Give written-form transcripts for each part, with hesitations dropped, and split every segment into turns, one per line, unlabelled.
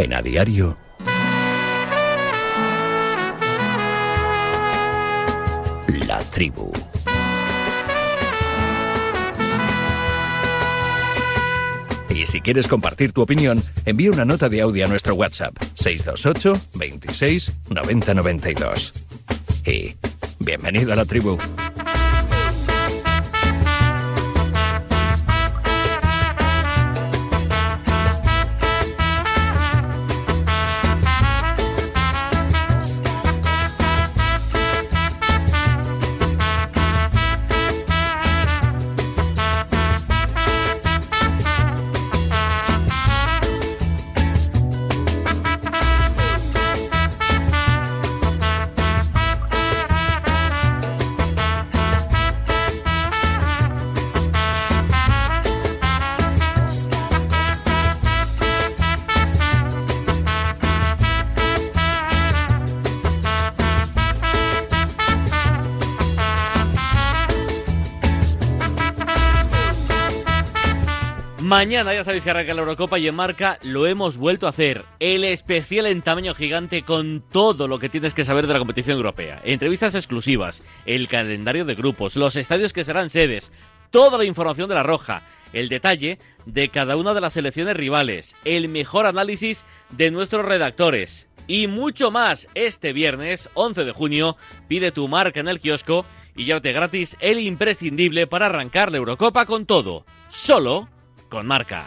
En A Diario, La Tribu. Y si quieres compartir tu opinión, envía una nota de audio a nuestro WhatsApp 628 26 90 92. Y bienvenido a La Tribu.
Mañana ya sabéis que arranca la Eurocopa y en Marca lo hemos vuelto a hacer. El especial en tamaño gigante con todo lo que tienes que saber de la competición europea. Entrevistas exclusivas, el calendario de grupos, los estadios que serán sedes, toda la información de la Roja, el detalle de cada una de las selecciones rivales, el mejor análisis de nuestros redactores y mucho más. Este viernes 11 de junio pide tu Marca en el kiosco y llévate gratis el imprescindible para arrancar la Eurocopa con todo. Solo con Marca.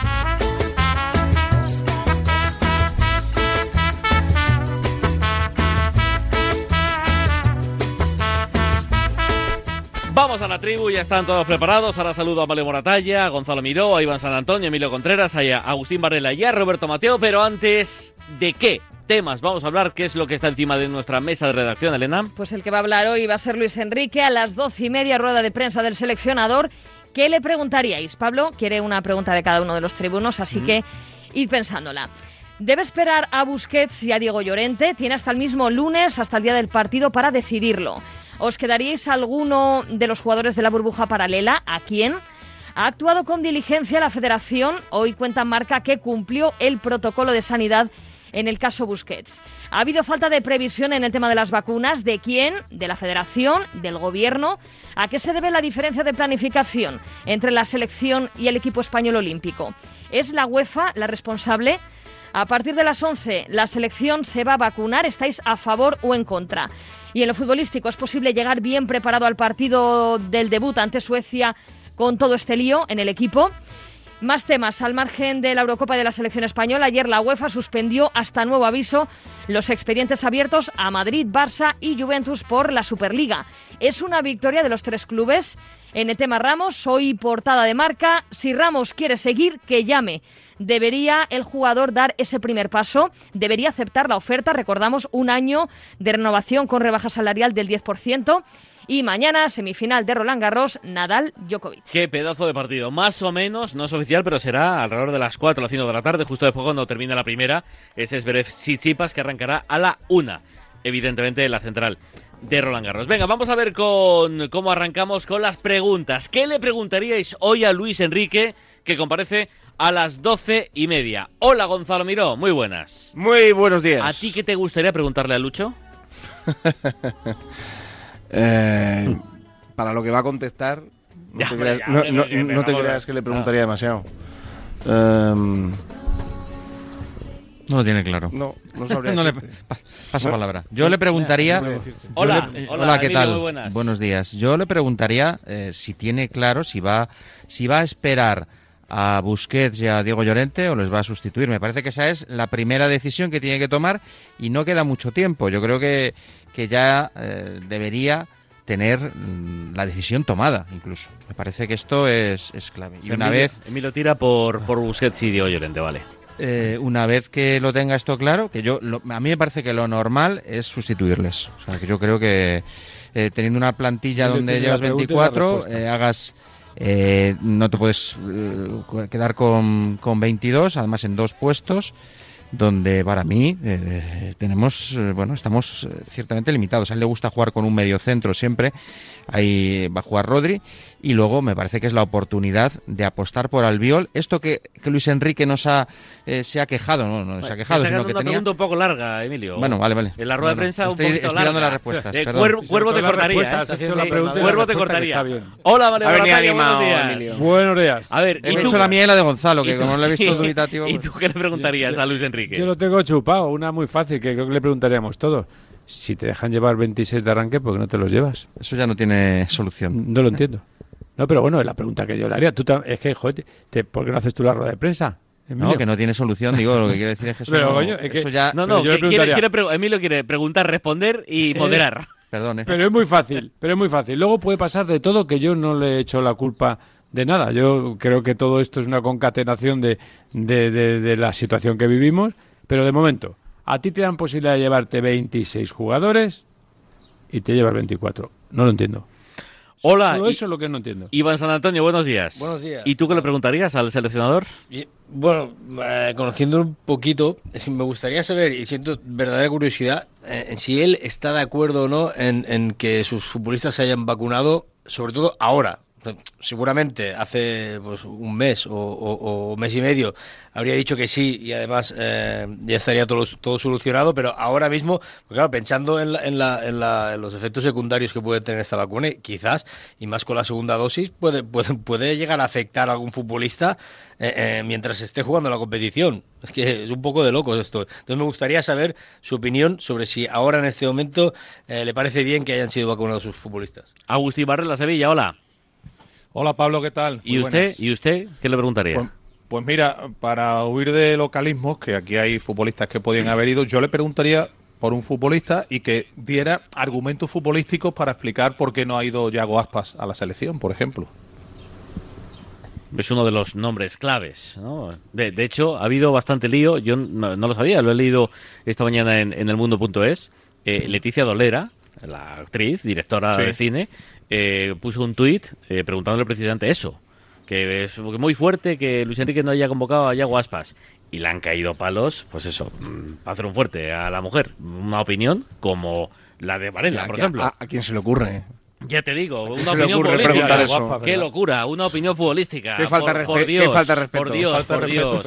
Vamos a la tribu, ya están todos preparados. Ahora saludo a Vale Moratalla, a Gonzalo Miró, a Iván San Antonio, a Emilio Contreras, a Agustín Varela y a Roberto Mateo. Pero antes, ¿de qué temas vamos a hablar? ¿Qué es lo que está encima de nuestra mesa de redacción, Elena?
Pues el que va a hablar hoy va a ser Luis Enrique a las 12:30, rueda de prensa del seleccionador. ¿Qué le preguntaríais? Pablo quiere una pregunta de cada uno de los tribunos, así que id pensándola. ¿Debe esperar a Busquets y a Diego Llorente? Tiene hasta el mismo lunes, hasta el día del partido, para decidirlo. ¿Os quedaríais alguno de los jugadores de la burbuja paralela? ¿A quién? ¿Ha actuado con diligencia la Federación? Hoy cuenta Marca que cumplió el protocolo de sanidad en el caso Busquets. ¿Ha habido falta de previsión en el tema de las vacunas? ¿De quién? ¿De la Federación? ¿Del Gobierno? ¿A qué se debe la diferencia de planificación entre la selección y el equipo español olímpico? ¿Es la UEFA la responsable? A partir de las 11, la selección se va a vacunar. ¿Estáis a favor o en contra? Y en lo futbolístico, ¿es posible llegar bien preparado al partido del debut ante Suecia con todo este lío en el equipo? Más temas al margen de la Eurocopa y de la selección española. Ayer la UEFA suspendió hasta nuevo aviso los expedientes abiertos a Madrid, Barça y Juventus por la Superliga. Es una victoria de los tres clubes. En el tema Ramos, hoy portada de Marca. Si Ramos quiere seguir, que llame. ¿Debería el jugador dar ese primer paso? ¿Debería aceptar la oferta? Recordamos, 1 año de renovación con rebaja salarial del 10%. Y mañana, semifinal de Roland Garros, Nadal-Djokovic.
Qué pedazo de partido. Más o menos, no es oficial, pero será alrededor de las 4 o las 5 de la tarde, justo después cuando termine la primera. Ese es Zverev-Tsitsipas, que arrancará a la 1, evidentemente, la central de Roland Garros. Venga, vamos a ver cómo arrancamos con las preguntas. ¿Qué le preguntaríais hoy a Luis Enrique, que comparece a las 12:30? Hola, Gonzalo Miró, muy buenas.
Muy buenos días.
¿A ti qué te gustaría preguntarle a Lucho?
Para lo que va a contestar, no te creas que le preguntaría demasiado.
No lo tiene claro.
No sabría.
Pasa palabra. Yo le preguntaría...
Hola,
¿qué
Emilio,
tal?
muy buenas.
Buenos días. Yo le preguntaría si tiene claro si va a esperar a Busquets y a Diego Llorente o les va a sustituir. Me parece que esa es la primera decisión que tiene que tomar y no queda mucho tiempo. Yo creo que ya debería tener la decisión tomada, incluso. Me parece que esto es clave. Y
Emilio tira por Busquets y Diego Llorente, vale.
Una vez que lo tenga esto claro, que a mí me parece que lo normal es sustituirles. O sea, que yo creo que teniendo una plantilla donde llevas 24, no te puedes quedar con 22, además en 2 puestos, donde para mí estamos ciertamente limitados. A él le gusta jugar con un mediocentro siempre, ahí va a jugar Rodri, y luego me parece que es la oportunidad de apostar por Albiol. Esto que Luis Enrique se ha quejado, no se ha quejado, sino que
una pregunta un poco larga, Emilio.
Bueno, vale.
En la rueda de prensa un poquito larga.
Estoy dando las respuestas,
Cuervo te cortaría, Cuervo te cortaría. Hola, Mario Barataria, buenos días.
Emilio. Buenos días.
A ver,
he hecho la mía y la de Gonzalo, que como no le he visto dubitativo...
¿Y tú qué le preguntarías a Luis Enrique?
Yo lo tengo chupado, una muy fácil, que creo que le preguntaríamos todos. Si te dejan llevar 26 de arranque, ¿por qué no te los llevas?
Eso ya no tiene solución.
No lo entiendo. No, pero bueno, es la pregunta que yo le haría. Es que, joder, ¿por qué no haces tú la rueda de prensa, Emilio?
No, que no tiene solución, digo, lo que quiere decir es que eso,
pero, coño, es que,
eso ya...
Emilio quiere preguntar, responder y moderar.
Perdón,
Pero es muy fácil, Luego puede pasar de todo, que yo no le he hecho la culpa de nada. Yo creo que todo esto es una concatenación de la situación que vivimos, pero de momento, a ti te dan posibilidad de llevarte 26 jugadores y te llevas 24. No lo entiendo.
Hola.
Solo eso es lo que no entiendo.
Iván San Antonio, buenos días.
Buenos días.
¿Y tú qué le preguntarías al seleccionador?
Bueno, conociendo un poquito, me gustaría saber, y siento verdadera curiosidad, si él está de acuerdo o no en que sus futbolistas se hayan vacunado, sobre todo ahora. Seguramente hace un mes o mes y medio habría dicho que sí y además ya estaría todo solucionado, pero ahora mismo, pues claro, pensando en los efectos secundarios que puede tener esta vacuna, quizás, y más con la segunda dosis, puede llegar a afectar a algún futbolista mientras esté jugando la competición. Es que es un poco de locos esto. Entonces me gustaría saber su opinión sobre si ahora en este momento le parece bien que hayan sido vacunados sus futbolistas.
Agustín Barrela, Sevilla, hola.
Hola Pablo, ¿qué tal?
¿Y usted qué le preguntaría?
Pues mira, para huir de localismos, que aquí hay futbolistas que podían haber ido, yo le preguntaría por un futbolista y que diera argumentos futbolísticos para explicar por qué no ha ido Yago Aspas a la selección, por ejemplo.
Es uno de los nombres claves, ¿no? De hecho, ha habido bastante lío, yo no lo sabía, lo he leído esta mañana en elmundo.es. Leticia Dolera, la actriz, directora de cine, puso un tuit preguntándole precisamente eso, que es muy fuerte que Luis Enrique no haya convocado a Yago Aspas, y le han caído palos, pues eso, para hacer un fuerte a la mujer. Una opinión como la de Varela, por ejemplo.
¿A quién se le ocurre?
Ya te digo, una opinión futbolística.
Eso,
¡Qué locura! Una opinión futbolística.
Qué falta
por Dios,
qué falta de respeto.
Por Dios,
falta
por
de
Dios.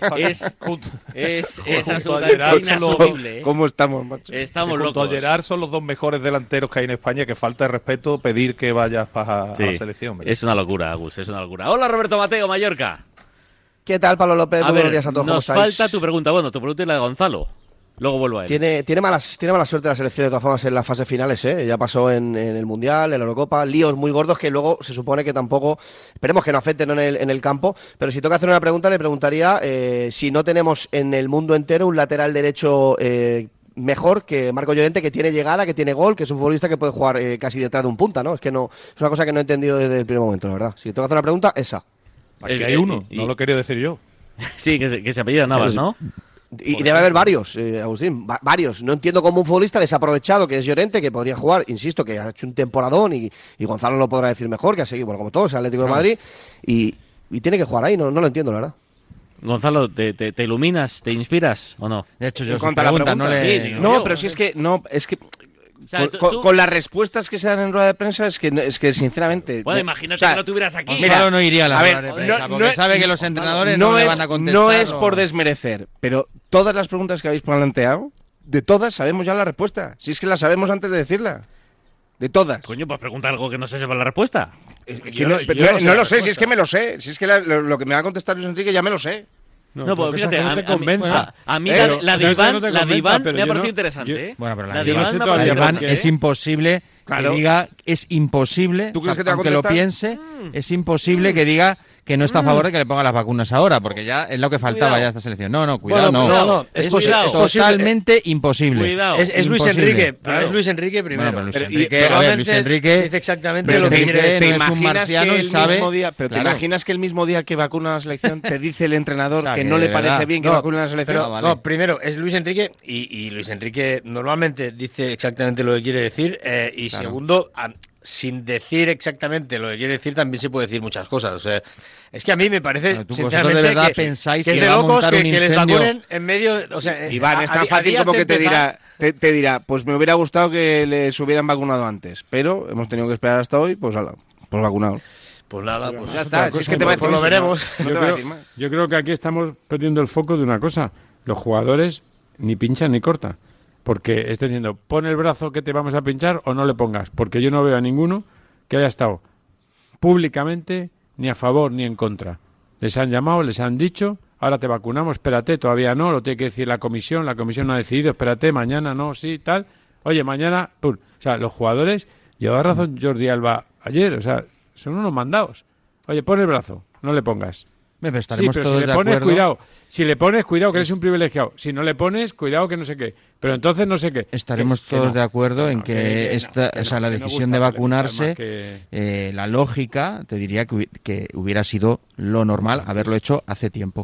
Es absolutamente inasumible.
¿Cómo estamos, macho?
Estamos
locos.
locos.
Junto a Gerard son los dos mejores delanteros que hay en España, que falta de respeto pedir que vayas a la selección. ¿Verdad?
Es una locura, Agus, es una locura. Hola, Roberto Mateo, Mallorca.
¿Qué tal, Pablo López? Muy buenos días a todos.
Nos
¿Cómo estáis?
falta tu pregunta. Bueno, tu pregunta es la de Gonzalo. Luego vuelvo a él.
Tiene mala suerte la selección de todas formas en las fases finales, ¿eh? Ya pasó en el Mundial, en la Eurocopa, líos muy gordos que luego se supone que tampoco, esperemos que no afecten en el campo, pero si toca hacer una pregunta, le preguntaría si no tenemos en el mundo entero un lateral derecho mejor que Marco Llorente, que tiene llegada, que tiene gol, que es un futbolista que puede jugar casi detrás de un punta, ¿no? Es que no, es una cosa que no he entendido desde el primer momento, la verdad. Si toca hacer una pregunta, esa.
Aquí hay uno, no lo quería decir yo.
Sí, que se apellida Navas, ¿no?
Y debe haber varios, Agustín, varios. No entiendo cómo un futbolista desaprovechado, que es Llorente, que podría jugar, insisto, que ha hecho un temporadón y Gonzalo lo podrá decir mejor, que ha seguido, bueno, como todos, el Atlético de Madrid, y tiene que jugar ahí, no lo entiendo, la verdad.
Gonzalo, ¿te iluminas, te inspiras o no?
De hecho, yo
contra la pregunta,
no,
pero si es que
O sea,
con las respuestas que se dan en rueda de prensa es que sinceramente...
Bueno, imagínate que no tuvieras aquí.
Gonzalo no iría a la rueda de prensa, porque
no,
sabe que los entrenadores no le van a contestar.
No es por desmerecer, pero todas las preguntas que habéis planteado, de todas sabemos ya la respuesta. Si es que la sabemos antes de decirla. De todas.
Coño, pues pregunta algo que no se sepa la respuesta.
No lo sé, si es que me lo sé. Si es que lo que me va a contestar Luis Enrique ya me lo sé.
No, pues fíjate, a mí la de Iván me ha parecido interesante.
Bueno, pero
la de Iván
es imposible que diga, es imposible,
¿tú crees que te va a
aunque lo piense, es imposible que diga que no está a favor de que le pongan las vacunas ahora, porque ya es lo que faltaba ya a esta selección. Cuidado, no.
Es
totalmente imposible.
Cuidado.
Es Luis Enrique, pero es Luis Enrique primero.
Bueno, pero Luis Enrique
dice exactamente lo que quiere
¿Te
decir.
es un marciano y sabe...
¿Te imaginas que el mismo día que vacuna la selección te dice el entrenador que no le parece bien que vacune la selección?
No, primero, es Luis Enrique y Luis Enrique normalmente dice exactamente lo que quiere decir y segundo... sin decir exactamente lo que quiere decir, también se puede decir muchas cosas. O sea, es que a mí me parece, sinceramente,
de verdad
que
pensáis
que es
que
de
va a
locos
montar un
que les
incendio.
vacunen en medio... O sea,
Iván, es tan fácil como que te dirá, pues me hubiera gustado que les hubieran vacunado antes, pero hemos tenido que esperar hasta hoy, pues vacunados.
Pues nada, pues
Ya está, si es que te va a decir
pues lo
eso,
veremos.
no te va a decir más.
Yo creo que aquí estamos perdiendo el foco de una cosa. Los jugadores ni pinchan ni cortan. Porque está diciendo, pon el brazo que te vamos a pinchar o no le pongas. Porque yo no veo a ninguno que haya estado públicamente ni a favor ni en contra. Les han llamado, les han dicho, ahora te vacunamos, espérate, todavía no, lo tiene que decir la comisión no ha decidido, espérate, mañana no, sí, tal. Oye, mañana, ¡pum! O sea, los jugadores, lleva razón Jordi Alba ayer, o sea, son unos mandados. Oye, pon el brazo, no le pongas.
Pero estaremos
sí, pero
todos
si le
de
pones,
acuerdo.
cuidado. Si le pones, cuidado, que eres un privilegiado. Si no le pones, cuidado, que no sé qué. Pero entonces no sé qué.
Estaremos
Que
todos
no.
de acuerdo
Que
en
no,
que esta,
que
o sea,
no,
la
que no
decisión
gusta
de
darle
vacunarse,
más que-
la lógica, te diría que hubiera sido lo normal haberlo hecho hace tiempo.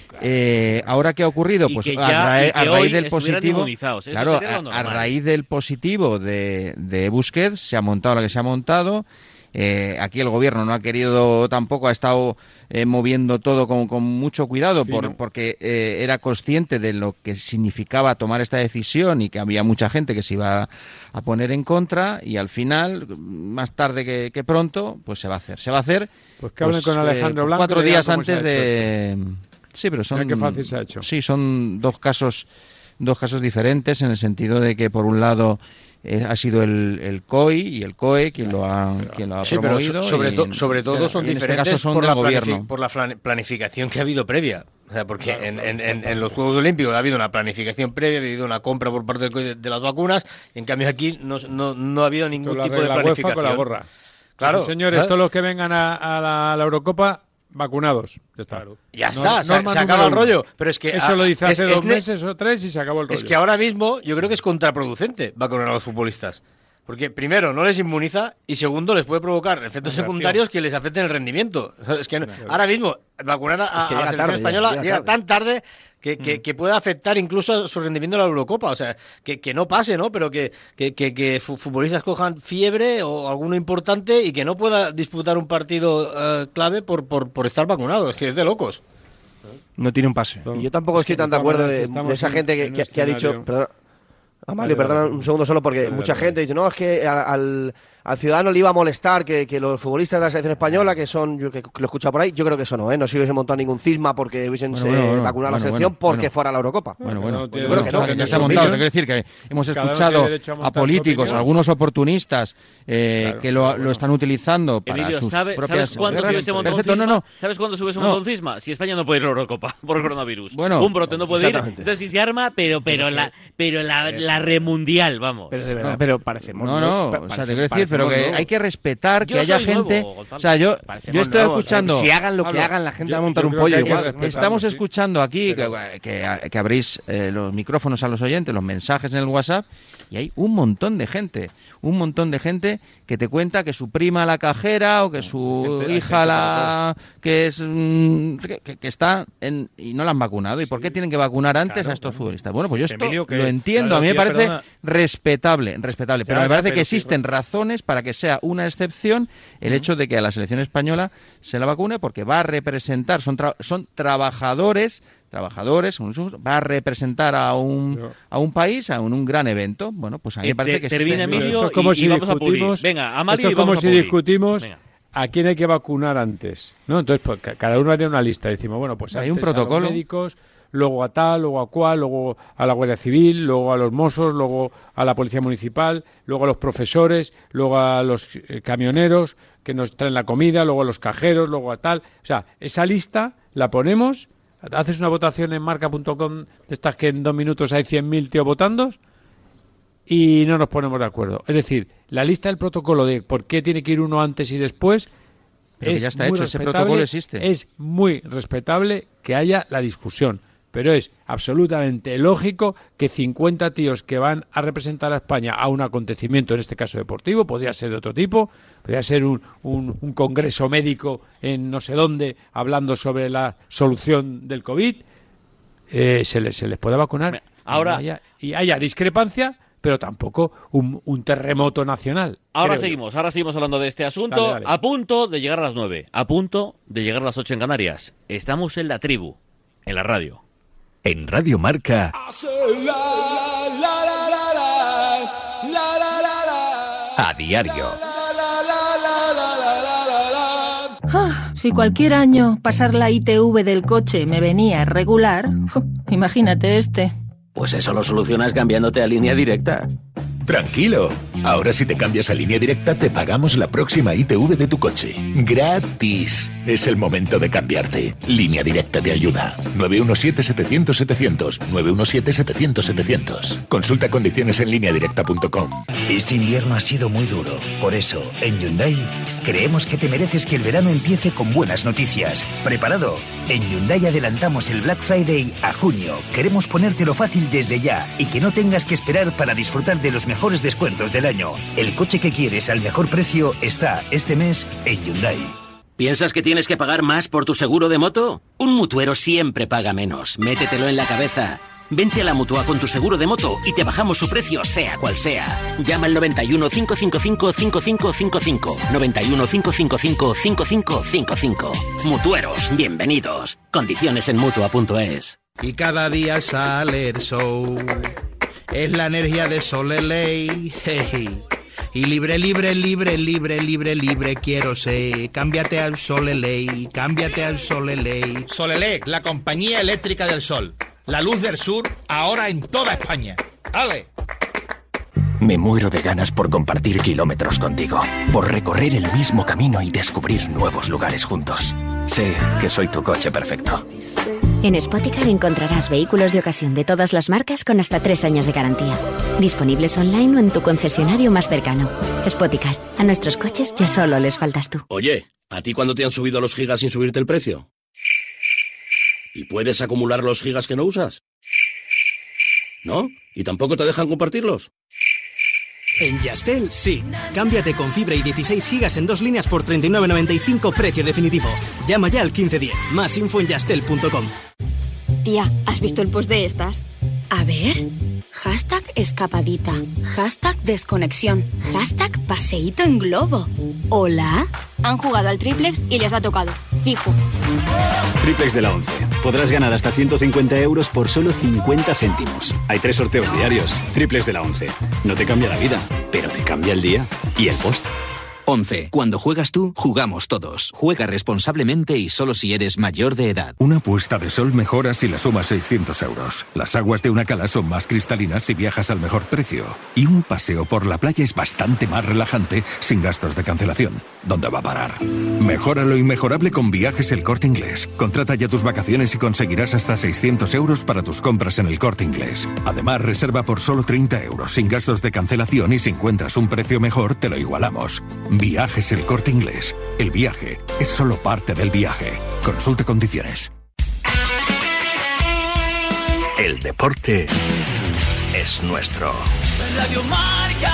Ahora, ¿qué ha ocurrido?
Y
Pues
que
a
hoy
raíz del
estuvieran
positivo,
inmunizados. Eso
claro,
sería lo
a
normal.
raíz del positivo de Busquets se ha montado lo que se ha montado. Aquí el gobierno no ha querido, tampoco ha estado moviendo todo con mucho cuidado porque era consciente de lo que significaba tomar esta decisión y que había mucha gente que se iba a poner en contra, y al final, más tarde que pronto, pues se va a hacer.
Pues que hablen con Alejandro Blanco.
4
y digan
días
cómo se ha
antes
hecho
de...
esto.
Sí, pero son...
Mira qué fácil se ha hecho.
Sí, son dos casos diferentes, en el sentido de que por un lado ha sido el COI y el COE quien lo ha
Sí, pero
promovido.
sobre todo son
en este
diferentes
caso son
por,
del
la
gobierno.
por la planificación que ha habido previa. O sea, porque en los Juegos Olímpicos ha habido una planificación previa, ha habido una compra por parte del COI de las vacunas, en cambio aquí no ha habido ningún
Esto lo
tipo de
arregla UEFA
planificación.
con la gorra.
Claro.
Sí, señores,
¿sabes?
todos los que vengan a la Eurocopa, vacunados. Ya está.
Ya está, se
Norma
acaba el
número
rollo.
uno.
Pero es que
Eso lo dice hace
es
2 meses o 3 y se acabó el rollo.
Es que ahora mismo yo creo que es contraproducente vacunar a los futbolistas. Porque primero no les inmuniza y segundo les puede provocar efectos secundarios que les afecten el rendimiento. Es que ahora mismo vacunar a
que
la
llega
selección
tarde,
española llega
tarde.
tan tarde que puede afectar incluso su rendimiento en la Eurocopa. O sea, que no pase, ¿no? Pero que futbolistas cojan fiebre o alguno importante y que no pueda disputar un partido clave por estar vacunado. Es que es de locos.
No tiene un pase.
Y yo tampoco estoy tan de acuerdo de esa gente que ha dicho... Perdona, Amalio, perdona un segundo solo, porque mucha gente dice, no, es que al ciudadano le iba a molestar que los futbolistas de la selección española, que son, yo que lo he escuchado por ahí, yo creo que eso no, no se hubiese montado ningún cisma porque hubiesen vacunado a la selección porque fuera a la Eurocopa.
Bueno,
yo
creo que no, que se ha montado. Quiero decir que hemos
Cada uno
escuchado
tiene derecho a montar
a políticos,
su opinión.
algunos oportunistas que lo están utilizando para
Emilio,
sus
¿sabes
propias
cuándo se
guerras.
hubiese montado un
Perfecto,
cisma?
no.
¿Sabes cuándo se hubiese
No.
montado un cisma? Si España no puede ir a la Eurocopa por coronavirus.
Bueno,
un brote no puede ir.
exactamente.
Entonces si se arma, pero la remundial, vamos.
Pero de verdad, pero parecemos...
No, o sea, te quiero decir, pero que hay que respetar que
Yo
haya
soy
gente...
nuevo, Gonzalo.
O sea, yo estoy escuchando...
Si hagan lo que
Pablo,
hagan, la gente
yo-
va a montar
yo
un
creo
pollo
que hay que
igual.
respetar.
Estamos
sí.
escuchando aquí
Pero-
que abrís los micrófonos a los oyentes, los mensajes en el WhatsApp, y hay un montón de gente que te cuenta que su prima la cajera o que su
hay
hija
gente
la que es que está y no la han vacunado. ¿Y por qué tienen que vacunar antes a estos futbolistas? Bueno, pues yo esto
Emilio, que
lo entiendo,
la
a mí me
decía,
parece
perdona.
respetable, pero me parece
pero
que
sí,
existen razones para que sea una excepción el hecho de que a la selección española se la vacune, porque va a representar, son trabajadores, va a representar a un país, a un gran evento. Bueno, pues a mí me parece que
termina
existen-
Emilio
Esto es como
y
si
vamos a pulir.
discutimos,
Venga, Amalio,
esto es
y
como
vamos a
si
pulir.
discutimos
Venga.
a quién hay que vacunar antes, ¿no? Entonces, pues, cada uno haría una lista. Decimos, bueno, pues
Hay
antes
un protocolo.
a los médicos, luego a tal, luego a cual, luego a la Guardia Civil, luego a los Mossos, luego a la Policía Municipal, luego a los profesores, luego a los camioneros que nos traen la comida, luego a los cajeros, luego a tal. O sea, esa lista la ponemos, haces una votación en marca.com de estas que en 2 minutos hay 100.000 tíos votando y no nos ponemos de acuerdo. Es decir, la lista del protocolo de por qué tiene que ir uno antes y después
Pero que
es
ya está
muy
hecho, ese
respetable,
protocolo existe.
Es muy respetable que haya la discusión, pero es absolutamente lógico que 50 tíos que van a representar a España a un acontecimiento, en este caso deportivo, podría ser de otro tipo, podría ser un congreso médico en no sé dónde hablando sobre la solución del COVID, se les puede vacunar
Ahora-
y haya discrepancia, pero tampoco un terremoto nacional.
Ahora
creo yo.
seguimos hablando de este asunto.
Dale, dale.
A punto de llegar a las 9, a punto de llegar a las 8 en Canarias. Estamos en la tribu, en la radio.
En Radio Marca. A diario.
Si cualquier año pasar la ITV del coche me venía regular, imagínate este.
Pues eso lo solucionas cambiándote a Línea Directa.
Tranquilo. Ahora si te cambias a Línea Directa te pagamos la próxima ITV de tu coche. ¡Gratis! Es el momento de cambiarte. Línea Directa te ayuda. 917-700-700. 917-700-700. Consulta condiciones en lineadirecta.com.
Este invierno ha sido muy duro. Por eso, en Hyundai, creemos que te mereces que el verano empiece con buenas noticias. ¿Preparado? En Hyundai adelantamos el Black Friday a junio. Queremos ponértelo fácil desde ya y que no tengas que esperar para disfrutar de los mejores descuentos del año. El coche que quieres al mejor precio está este mes en Hyundai.
¿Piensas que tienes que pagar más por tu seguro de moto? Un mutuero siempre paga menos. Métetelo en la cabeza. Vente a la Mutua con tu seguro de moto y te bajamos su precio, sea cual sea. Llama al 91 555 5555. 91 555 5555. Mutueros, bienvenidos. Condiciones en Mutua.es.
Y cada día sale el sol. Es la energía de Soleley. Hey. Y libre, libre, libre, libre, libre, libre quiero ser. Cámbiate al Soleley, cámbiate al Soleley. Solelec, la compañía eléctrica del sol. La luz del sur, ahora en toda España. ¡Ale!
Me muero de ganas por compartir kilómetros contigo, por recorrer el mismo camino y descubrir nuevos lugares juntos. Sé que soy tu coche perfecto.
En Spoticar encontrarás vehículos de ocasión de todas las marcas con hasta 3 años de garantía. Disponibles online o en tu concesionario más cercano. Spoticar, a nuestros coches ya solo les faltas tú.
Oye, ¿a ti cuándo te han subido los gigas sin subirte el precio? ¿Y puedes acumular los gigas que no usas? ¿No? ¿Y tampoco te dejan compartirlos?
En Yastel, sí. Cámbiate con fibra y 16 gigas en 2 líneas por 39,95 precio definitivo. Llama ya al 1510. Más info en yastel.com.
Tía, ¿has visto el post de estas? A ver. Hashtag escapadita. Hashtag desconexión. Hashtag paseíto en globo. ¿Hola? Han jugado al triplex y les ha tocado. Fijo.
Triplex de la 11. Podrás ganar hasta 150 euros por solo 50 céntimos. Hay 3 sorteos diarios. Triplex de la 11. No te cambia la vida, pero te cambia el día y el post.
11. Cuando juegas tú, jugamos todos. Juega responsablemente y solo si eres mayor de edad.
Una puesta de sol mejora si la sumas 600 euros. Las aguas de una cala son más cristalinas si viajas al mejor precio. Y un paseo por la playa es bastante más relajante sin gastos de cancelación. ¿Dónde va a parar? Mejora lo inmejorable con Viajes El Corte Inglés. Contrata ya tus vacaciones y conseguirás hasta 600 euros para tus compras en El Corte Inglés. Además, reserva por solo 30 euros sin gastos de cancelación y si encuentras un precio mejor, te lo igualamos. Viajes El Corte Inglés. El viaje es solo parte del viaje. Consulte condiciones.
El deporte es nuestro.
Radio Marca.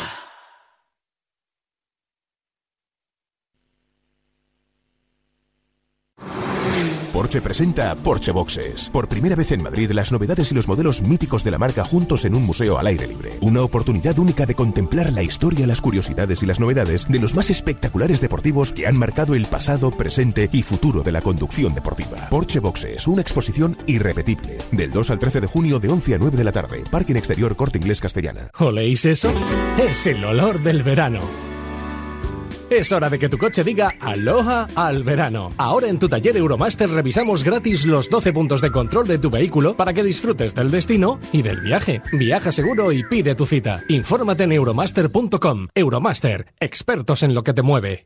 Porsche presenta Porsche Boxes. Por primera vez en Madrid, las novedades y los modelos míticos de la marca juntos en un museo al aire libre. Una oportunidad única de contemplar la historia, las curiosidades y las novedades de los más espectaculares deportivos que han marcado el pasado, presente y futuro de la conducción deportiva. Porsche Boxes, una exposición irrepetible. Del 2 al 13 de junio de 11 a 9 de la tarde. Parque en Exterior Corte Inglés Castellana.
¿Oléis eso? Es el olor del verano. Es hora de que tu coche diga aloha al verano. Ahora en tu taller Euromaster revisamos gratis los 12 puntos de control de tu vehículo para que disfrutes del destino y del viaje. Viaja seguro y pide tu cita. Infórmate en euromaster.com. Euromaster, expertos en lo que te mueve.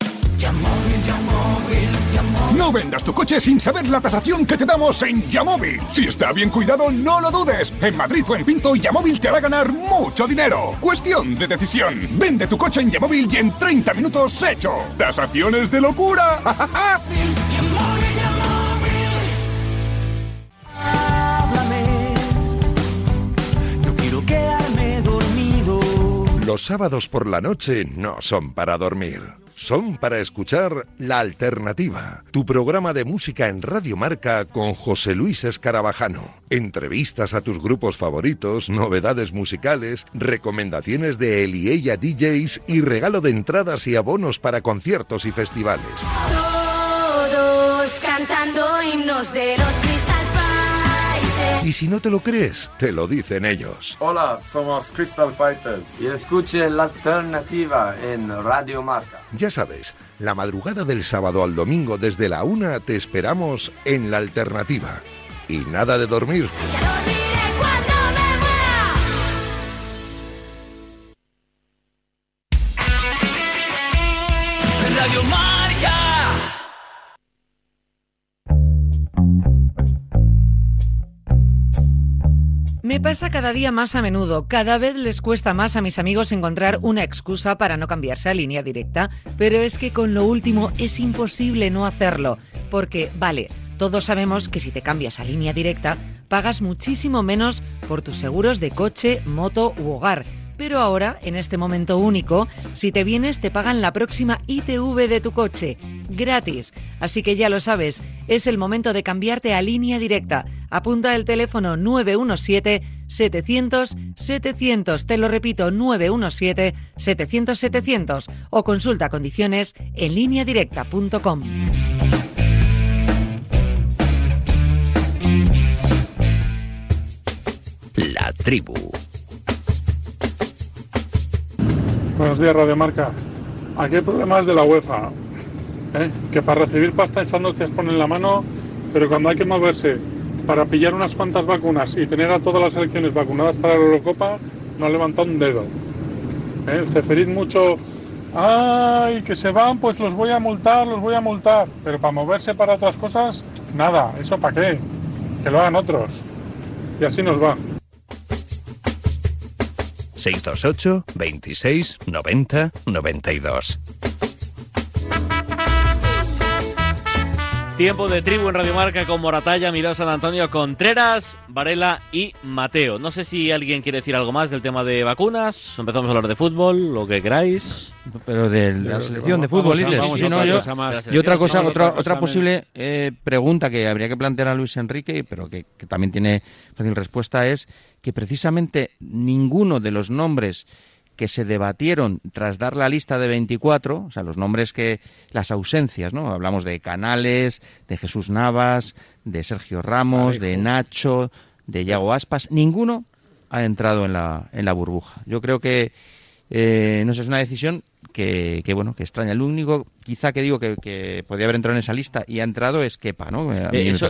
No vendas tu coche sin saber la tasación que te damos en Yamóvil. Si está bien cuidado, no lo dudes. En Madrid o en Pinto, Yamóvil te hará ganar mucho dinero. Cuestión de decisión. Vende tu coche en Yamóvil y en 30 minutos hecho. ¡Tasaciones de locura!
Háblame. No quiero quedarme dormido.
Los sábados por la noche no son para dormir. Son para escuchar La Alternativa, tu programa de música en Radio Marca con José Luis Escarabajano. Entrevistas a tus grupos favoritos, novedades musicales, recomendaciones de él y ella DJs y regalo de entradas y abonos para conciertos y festivales.
Todos cantando himnos de los Crystal Fighters.
Y si no te lo crees, te lo dicen ellos.
Hola, somos Crystal Fighters. Y escuche La Alternativa en Radio Marca.
Ya sabes, la madrugada del sábado al domingo desde la 1 te esperamos en La Alternativa. Y nada de dormir.
Radio Marca.
Me pasa cada día más a menudo. Cada vez les cuesta más a mis amigos encontrar una excusa para no cambiarse a línea directa. Pero es que con lo último es imposible no hacerlo. Porque, vale, todos sabemos que si te cambias a línea directa, pagas muchísimo menos por tus seguros de coche, moto u hogar. Pero ahora, en este momento único, si te vienes te pagan la próxima ITV de tu coche, gratis. Así que ya lo sabes, es el momento de cambiarte a línea directa. Apunta el teléfono 917-700-700, te lo repito, 917-700-700 o consulta condiciones en lineadirecta.com.
La tribu.
Buenos días, Radio Marca. Aquí hay problemas de la UEFA, que para recibir pasta echando hostias ponen la mano, pero cuando hay que moverse para pillar unas cuantas vacunas y tener a todas las selecciones vacunadas para la Eurocopa, no levanta un dedo. Ceferir mucho, ¡ay, que se van, pues los voy a multar! Pero para moverse para otras cosas, nada, ¿eso para qué? Que lo hagan otros. Y así nos va.
628 26 90 92.
Tiempo de tribu en Radio Marca con Moratalla, Miró, San Antonio, Contreras, Varela y Mateo. No sé si alguien quiere decir algo más del tema de vacunas. Empezamos a hablar de fútbol, lo que queráis.
Pero de la selección de fútbol, y otra cosa, otra posible pregunta que habría que plantear a Luis Enrique, pero que también tiene fácil respuesta, es que precisamente ninguno de los nombres que se debatieron tras dar la lista de 24, o sea, los nombres las ausencias, ¿no? Hablamos de Canales, de Jesús Navas, de Sergio Ramos, de Nacho, de Yago Aspas, ninguno ha entrado en la burbuja. Yo creo que no sé, es una decisión que extraña. El único quizá que digo que podía haber entrado en esa lista y ha entrado es Kepa, ¿no?
Eso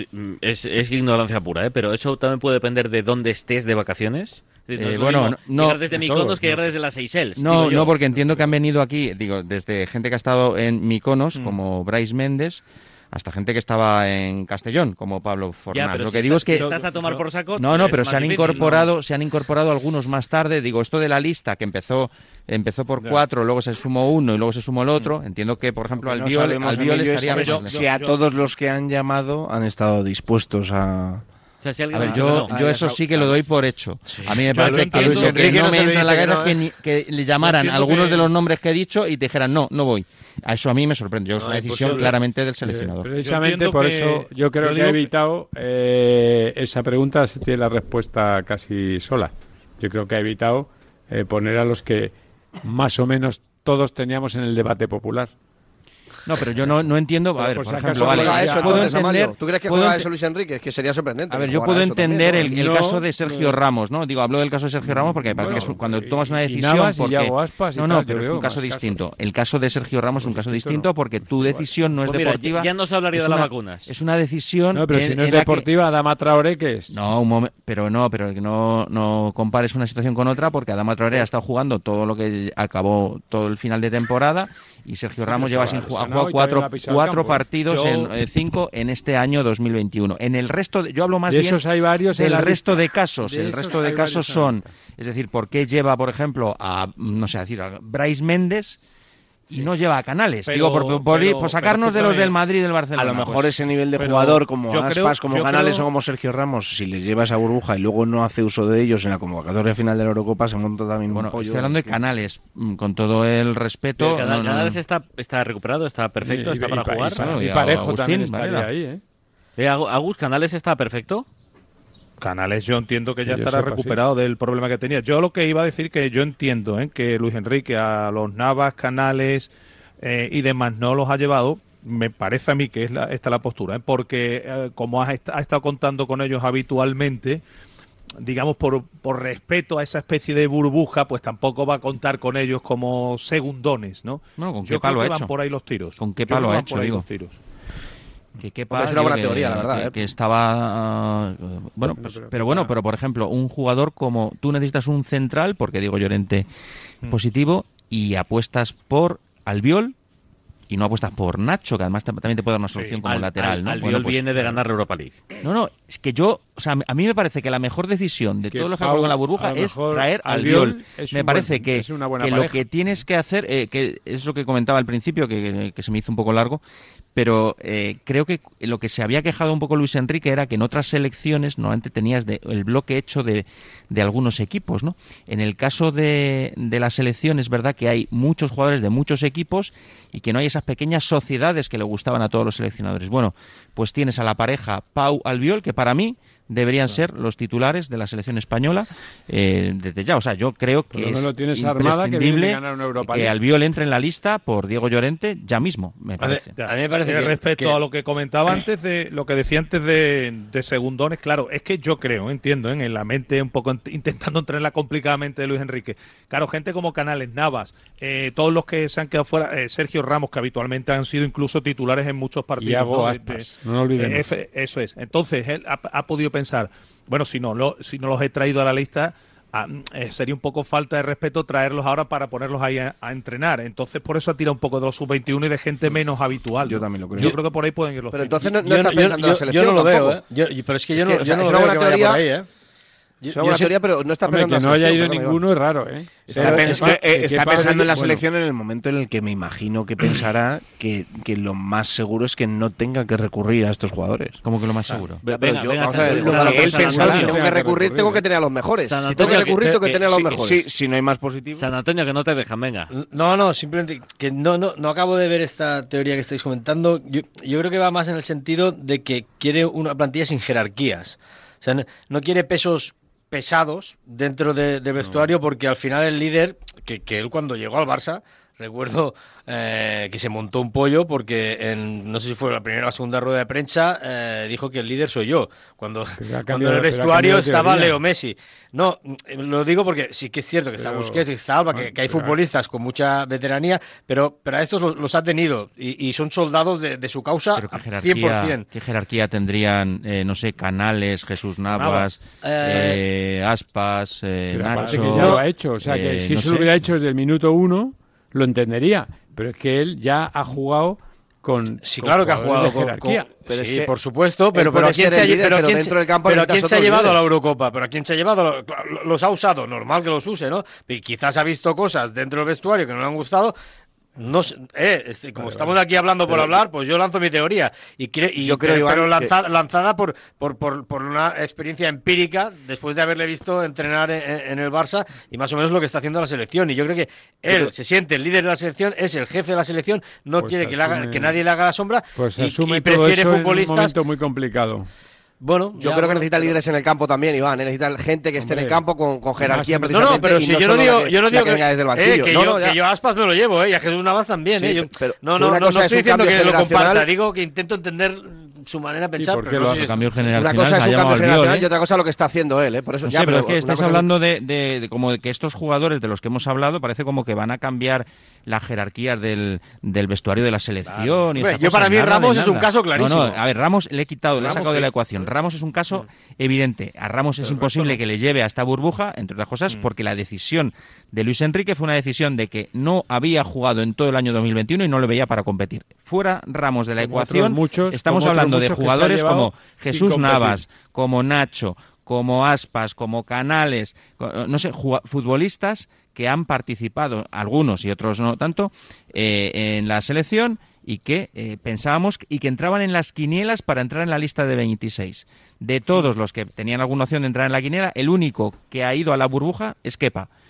es ignorancia pura, pero eso también puede depender de dónde estés de vacaciones. No, llegar desde Mykonos que llegar desde las Seychelles.
No, porque entiendo que han venido aquí, desde gente que ha estado en Mykonos, como Brais Méndez, hasta gente que estaba en Castellón, como Pablo Fornal. Lo que digo es que
estás a tomar por saco.
No, pero se han incorporado algunos más tarde. Digo, esto de la lista que empezó por 4, luego se sumó uno y luego se sumó el otro. Entiendo que, por ejemplo, Albiol estaría más. Si a todos los que han llamado han estado dispuestos a...
O sea, si
a ver, yo eso sí que lo doy por hecho. Sí. A mí me parece que Luis Enrique no me entra en la cabeza que le llamaran algunos de los nombres que he dicho y te dijeran no voy. A eso a mí me sorprende. Es una decisión claramente del seleccionador.
Precisamente por eso yo creo que ha evitado esa pregunta, se tiene la respuesta casi sola. Yo creo que ha evitado poner a los que más o menos todos teníamos en el debate popular.
No, pero yo no entiendo. A ver, por ejemplo,
puedo entender. ¿Tú crees que juega eso Luis Enrique? Es que sería sorprendente.
A ver, yo puedo entender el caso de Sergio Ramos, ¿no? Hablo del caso de Sergio Ramos porque me parece que cuando tomas una decisión. Pero es un caso distinto. El caso de Sergio Ramos es un caso distinto porque tu decisión no es deportiva.
Ya no se hablaría de las vacunas.
Es una decisión.
No, pero si no es deportiva, Adama Traoré, ¿qué es?
No, pero no compares una situación con otra porque Adama Traoré ha estado jugando todo lo que acabó todo el final de temporada y Sergio Ramos lleva sin jugar. Ha jugado 4 partidos, 5 en este año 2021. En el resto, yo hablo más bien
hay varios
del resto de casos. El resto de casos son, es decir, ¿por qué lleva, por ejemplo, a Brais Méndez y no lleva a Canales? Por sacarnos de los del Madrid y del Barcelona. A lo mejor ese nivel de jugador como Aspas, como Canales o como Sergio Ramos, si les lleva esa burbuja y luego no hace uso de ellos en la convocatoria final de la Eurocopa, se monta también un pollo. Estoy hablando de Canales, con todo el respeto.
Canales está recuperado, está perfecto, está para jugar.
Y Parejo también estaría ahí,
Agus, ¿Canales está perfecto?
Canales yo entiendo que ya estará recuperado del problema que tenía. Yo lo que iba a decir que yo entiendo que Luis Enrique a los Navas, Canales y demás no los ha llevado me parece a mí que esta es la postura, porque como ha estado contando con ellos habitualmente, digamos, por respeto a esa especie de burbuja, pues tampoco va a contar con ellos como segundones, ¿no?
Bueno, ¿con
qué
Kepa lo ha hecho?
Van por ahí los tiros.
¿Con qué palo ha hecho, digo? Que Kepa,
es una buena teoría, la verdad.
Que estaba... bueno, pues, pero por ejemplo, un jugador como... Tú necesitas un central, porque Diego Llorente positivo, y apuestas por Albiol, y no apuestas por Nacho, que además también te puede dar una solución como lateral, ¿no?
Albiol viene de ganar la Europa League.
No, es que a mí me parece que la mejor decisión de todos los que han jugado con la burbuja es traer al Albiol. Me parece que lo que tienes que hacer, que es lo que comentaba al principio, que se me hizo un poco largo, pero creo que lo que se había quejado un poco Luis Enrique era que en otras selecciones normalmente tenías el bloque hecho de algunos equipos, ¿no? En el caso de la selección es verdad que hay muchos jugadores de muchos equipos y que no hay esas pequeñas sociedades que le gustaban a todos los seleccionadores. Bueno, pues tienes a la pareja Pau-Albiol, que para mí deberían ser los titulares de la selección española desde ya. O sea, yo creo que es imprescindible que Albiol entre en la lista por Diego Llorente ya mismo, me parece.
A mí me parece respecto a lo que comentaba antes, de lo que decía antes de segundones, claro, es que yo creo, entiendo, en la mente un poco intentando entrar complicadamente de Luis Enrique. Claro, gente como Canales, Navas, todos los que se han quedado fuera, Sergio Ramos, que habitualmente han sido incluso titulares en muchos partidos.
Iago Aspas, no olvidemos.
Eso es. Entonces, él ha podido pensar, bueno, si no los he traído a la lista, sería un poco falta de respeto traerlos ahora para ponerlos ahí a entrenar. Entonces, por eso ha tirado un poco de los sub-21 y de gente menos habitual.
Yo también lo creo.
Yo creo que por ahí pueden ir los
Pero entonces no está pensando en la selección.
Yo no lo
veo,
pero es que yo no lo veo
una buena teoría,
por ahí,
Es una buena teoría, pero no está pensando en la selección.
Que no haya ido ninguno es raro, ¿eh?
Está pensando en la selección en el momento en el que me imagino que pensará que lo más seguro es que no tenga que recurrir a estos jugadores.
¿Cómo que lo más seguro?
Él pensará,
si tengo que recurrir, tengo que tener a los mejores. Si tengo que recurrir, tengo que tener a los mejores.
Si no hay más positivos.
San Antonio, que no te dejan, venga.
No, simplemente que no acabo de ver esta teoría que estáis comentando. Yo creo que va más en el sentido de que quiere una plantilla sin jerarquías. O sea, no quiere pesos pesados dentro del vestuario, porque al final el líder, que él cuando llegó al Barça, recuerdo que se montó un pollo porque no sé si fue la primera o la segunda rueda de prensa, dijo que el líder soy yo, cuando en el vestuario estaba Leo Messi. No, lo digo porque sí que es cierto que está Busquets, que está Alba, que hay futbolistas con mucha veteranía, pero a estos los ha tenido y son soldados de su causa 100%.
¿Qué jerarquía tendrían, no sé, Canales, Jesús Navas, Aspas, Nacho?
Que ya lo ha hecho, o sea, que si eso lo hubiera hecho desde el minuto 1, lo entendería, pero es que él ya ha jugado con...
Sí, claro que ha jugado con jerarquía.
Pero
sí,
es que
por supuesto, pero ¿a quién se ha llevado a la Eurocopa? ¿Pero a quién se ha llevado? Los ha usado, normal que los use, ¿no? Y quizás ha visto cosas dentro del vestuario que no le han gustado. No sé, como estamos aquí hablando por hablar, pues yo lanzo mi teoría yo creo, Iván, pero lanzada por una experiencia empírica después de haberle visto entrenar en el Barça y más o menos lo que está haciendo la selección. Y yo creo que él se siente el líder de la selección, es el jefe de la selección, no quiere que nadie le haga la sombra y prefiere futbolistas. En un momento
muy complicado.
Bueno, yo creo que necesita líderes en el campo también, Iván. Necesita gente que esté en el campo con jerarquía.
No, pero si yo no digo que
venga desde el banquillo.
Que yo a Aspas me lo llevo, y a Jesús Navas también. No estoy diciendo que lo comparta, digo que intento entender su manera de pensar.
Sí, pero cambio generacional.
Una cosa es un cambio generacional y otra cosa lo que está haciendo él. Por eso,
pero es que estás hablando de como de que estos jugadores de los que hemos hablado parece como que van a cambiar las jerarquías del vestuario de la selección.
Claro. Y yo para mí Ramos es un caso clarísimo.
A ver, Ramos le he sacado de la ecuación. Ramos es un caso evidente. A Ramos es imposible que le lleve a esta burbuja, entre otras cosas, porque la decisión de Luis Enrique fue una decisión de que no había jugado en todo el año 2021 y no le veía para competir. Fuera Ramos de la ecuación, estamos hablando de jugadores como Jesús Navas, como Nacho, como Aspas, como Canales, no sé, futbolistas que han participado, algunos y otros no tanto, en la selección y que pensábamos y que entraban en las quinielas para entrar en la lista de 26. De todos los que tenían alguna opción de entrar en la quiniela, el único que ha ido a la burbuja es Kepa.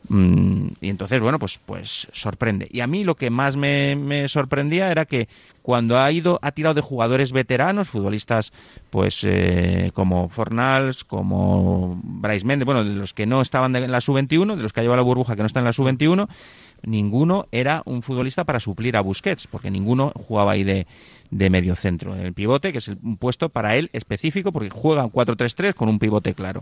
Y entonces, bueno, pues sorprende. Y a mí lo que más me sorprendía era que cuando ha tirado de jugadores veteranos, futbolistas pues como Fornals, como Brais Méndez, bueno, de los que no estaban en la sub-21, de los que ha llevado la burbuja que no están en la sub-21, ninguno era un futbolista para suplir a Busquets, porque ninguno jugaba ahí de medio centro. El pivote, que es un puesto para él específico, porque juega un 4-3-3 con un pivote claro.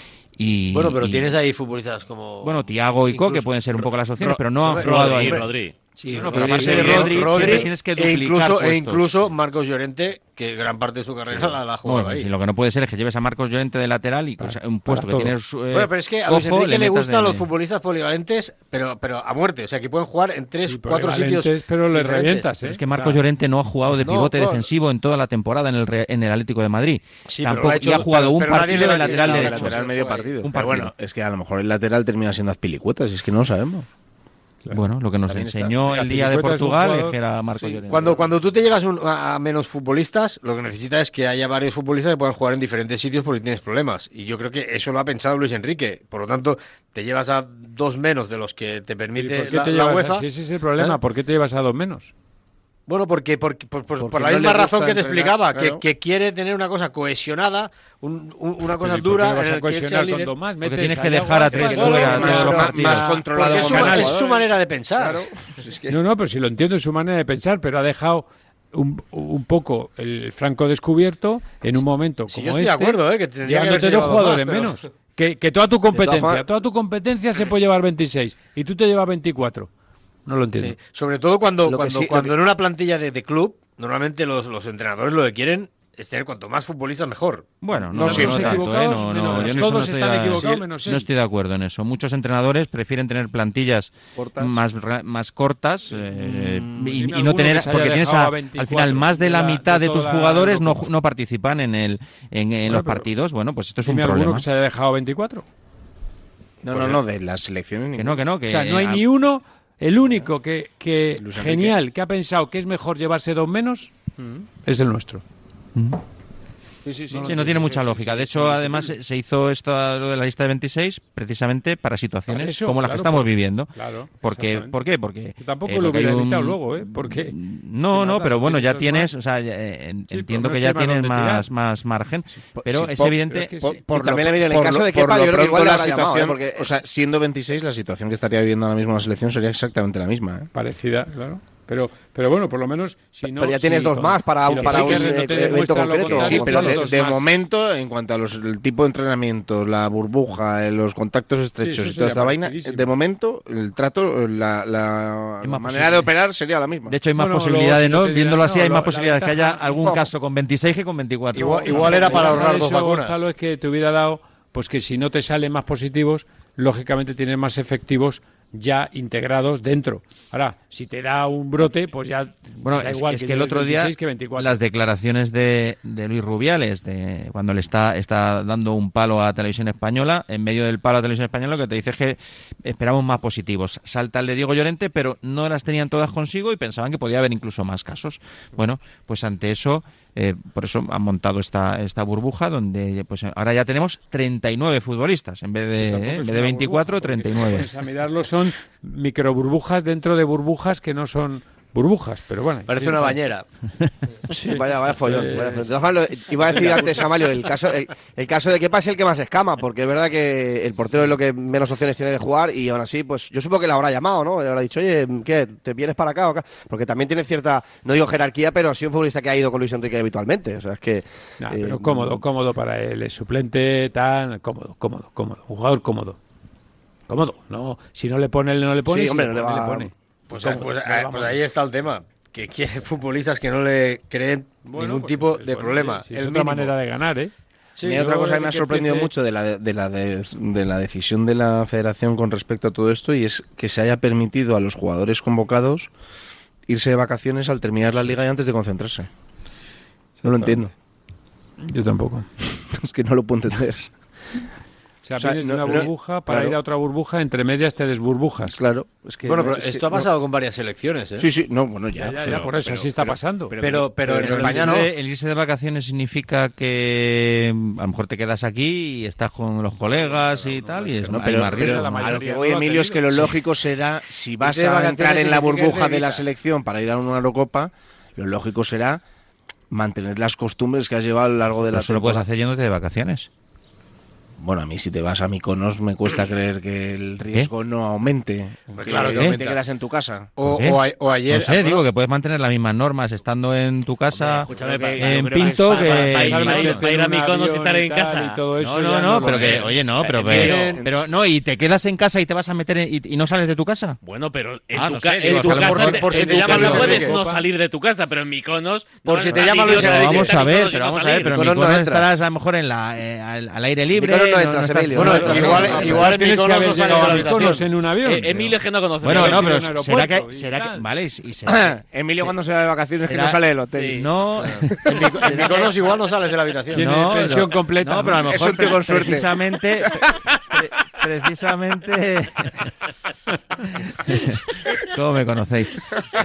Pero tienes ahí futbolistas como...
Bueno, Thiago y Co, que pueden ser un poco las opciones, pero no han jugado ahí.
Rodri.
Sí, pero aparte de Rodri tienes que duplicar
incluso Marcos Llorente, que gran parte de su carrera la ha jugado ahí.
Y lo que no puede ser es que lleves a Marcos Llorente de lateral y un puesto que tienes...
bueno, pero es que a Luis Enrique le gustan los futbolistas polivalentes, pero a muerte. O sea, que pueden jugar en 3-4 sitios.
Pero le revientas,
Es que Marcos Llorente no ha jugado de pivote defensivo en toda la temporada en el Atlético de Madrid.
Sí,
tampoco, y ha jugado un partido de lateral derecho.
Medio partido. Bueno, es que a lo mejor el lateral termina siendo Azpilicueta, si es que no lo sabemos.
Claro. Bueno, lo que nos enseñó el día de Portugal es que era Marco Llorente.
Cuando tú te llegas a menos futbolistas, lo que necesitas es que haya varios futbolistas que puedan jugar en diferentes sitios porque tienes problemas. Y yo creo que eso lo ha pensado Luis Enrique. Por lo tanto, te llevas a 2 menos de los que te permite la UEFA.
Si ese es el problema, ¿por qué te llevas a 2 menos?
Bueno, por la misma razón que te explicaba, claro. que quiere tener una cosa cohesionada, una cosa dura.
¿Por qué vas a cohesionar con 2 más?
Porque tienes que dejar a 3 fuera todos los partidos.
Más controlado. Es su manera de pensar. Claro.
No, pero si lo entiendo, es su manera de pensar, pero ha dejado un poco el franco descubierto en un momento como
yo estoy de acuerdo, que
llevándote 2 jugadores menos. Que toda tu competencia se puede llevar 26 y tú te llevas 24. No lo entiendo.
Sí. Sobre todo cuando en una plantilla de club, normalmente los entrenadores lo que quieren es tener cuanto más futbolistas mejor.
Bueno, todos están equivocados menos él. No estoy de acuerdo en eso. Muchos entrenadores prefieren tener plantillas más cortas y no tener, porque tienes al final más de la mitad de tus jugadores no participan en los partidos. Bueno, pues esto es un problema.
¿Alguno que se haya dejado 24?
No, de las selecciones.
Que no.
O sea, no hay ni uno. El único que genial, que ha pensado que es mejor llevarse 2 menos, es el nuestro.
Sí, no tiene mucha lógica. De hecho, además, se hizo lo de la lista de 26 precisamente para situaciones como las que estamos viviendo.
Claro.
¿Por qué? Porque
tampoco lo hubiera evitado luego, Porque
no, pero bueno, ya tienes, o sea, entiendo que ya tienes más margen, pero es evidente.
También en el caso de Kepa, yo creo que igual la situación,
porque o sea, siendo 26, la situación que estaría viviendo ahora mismo la selección sería exactamente la misma.
Parecida, claro. Pero bueno, por lo menos si no...
Pero ya tienes 2 más para un evento concreto.
Sí, pero de momento, en cuanto a el tipo de entrenamiento, la burbuja, los contactos estrechos y toda esta vaina, de momento el trato, la manera de operar sería la misma.
De hecho, hay más posibilidades, ¿no? Viéndolo así, hay más posibilidades que haya algún caso con 26 que con 24.
Igual era para ahorrar 2 vacunas.
Gonzalo, es que te hubiera dado, pues que si no te salen más positivos, lógicamente tienes más efectivos ya integrados dentro. Ahora, si te da un brote, pues ya
da igual es que el otro día las declaraciones de Luis Rubiales, de cuando le está dando un palo a Televisión Española, en medio del palo a Televisión Española, lo que te dice es que esperamos más positivos. Salta el de Diego Llorente, pero no las tenían todas consigo y pensaban que podía haber incluso más casos. Bueno, pues ante eso, por eso han montado esta burbuja donde pues ahora ya tenemos 39 futbolistas en vez de 24, 39.
Pues a mirarlo son microburbujas dentro de burbujas que no son burbujas, pero bueno.
Parece una bañera.
Sí, vaya follón. Iba a decir antes, Amalio, el caso de Kepa es el que más escama, porque es verdad que el portero es lo que menos opciones tiene de jugar y aún así, pues yo supongo que le habrá llamado, ¿no? Le habrá dicho, oye, ¿qué? ¿Te vienes para acá o acá? Porque también tiene cierta, no digo jerarquía, pero ha sido un futbolista que ha ido con Luis Enrique habitualmente. O sea, es que...
pero cómodo para él, es suplente, tan cómodo. Un jugador cómodo. Cómodo, no, si no le pone, no le pone.
Sí, hombre,
si
no le pone.
Pues ahí está el tema. Que quiere futbolistas que no le creen ningún tipo de problema.
Es otra manera de ganar, ¿eh?
Sí, y otra cosa que me ha sorprendido mucho de la decisión de la Federación con respecto a todo esto, y es que se haya permitido a los jugadores convocados irse de vacaciones al terminar la liga y antes de concentrarse. No lo entiendo.
Yo tampoco.
Es que no lo puedo entender.
O sea, vienes de una burbuja para ir a otra burbuja, entre medias te desburbujas.
Claro. Es que,
bueno, pero esto ha pasado con varias selecciones, ¿eh?
Sí, no, bueno, ya.
Por eso así está pasando.
Pero en España no.
El irse de vacaciones significa que a lo mejor te quedas aquí y estás con los colegas y tal, y es más riesgo.
A lo que voy, Emilio, es que lo lógico será, si vas a entrar en la burbuja de la selección para ir a una Eurocopa, lo lógico será mantener las costumbres que has llevado a lo largo de la temporada.
Eso lo puedes hacer yéndote de vacaciones.
Bueno, a mí si te vas a Mykonos me cuesta creer que el riesgo no aumente.
Claro que
te quedas en tu casa.
O ayer...
No sé, digo que puedes mantener las mismas normas estando en tu casa, en Pinto,
para ir a Mykonos y estar en casa.
Y todo eso
pero que, oye, pero no, y te quedas en casa y te vas a meter y no sales de tu casa.
Bueno, pero en tu casa, por si te llaman, no puedes no salir de tu casa, pero en Mykonos...
Por si te llaman,
vamos a ver, pero en Mykonos estarás a lo mejor al aire libre.
No entras, Emilio.
Bueno, igual
tienes que haber llegado a Mykonos en un avión.
Emilio es que no conoce.
Bueno, no, pero será que vale,
Emilio cuando se va de vacaciones que no sale del hotel.
No,
en Mykonos igual no sales de la habitación.
Tiene pensión completa.
No, pero a lo mejor precisamente ¿cómo me conocéis?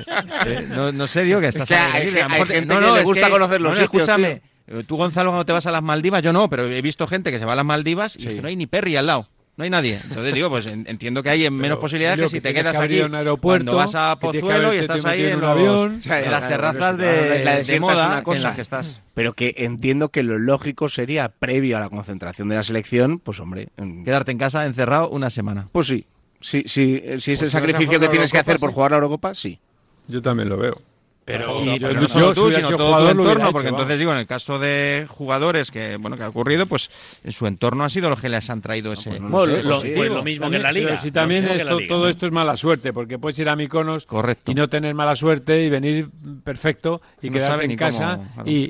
No sé, digo que estás
hay gente que le gusta conocer los sitios.
Escúchame. Tú, Gonzalo, cuando te vas a las Maldivas, yo no, pero he visto gente que se va a las Maldivas y que no hay ni Perry al lado. No hay nadie. Entonces digo, pues entiendo que hay menos posibilidades que si te quedas aquí cuando vas a Pozuelo y estás ahí en las terrazas de moda en las que estás.
Pero que entiendo que lo lógico sería, previo a la concentración de la selección, pues hombre...
Quedarte en casa encerrado una semana.
Pues sí. Si es el sacrificio que tienes que hacer por jugar la Eurocopa, sí.
Yo también lo veo.
Pero no solo tú, sino todo tu entorno, porque entonces digo, en el caso de jugadores que ha ocurrido, pues en su entorno ha sido los que les han traído ese...
lo mismo que en la Liga.
Pero si también todo esto es mala suerte, porque puedes ir a Mykonos y no tener mala suerte y venir perfecto y quedarte en casa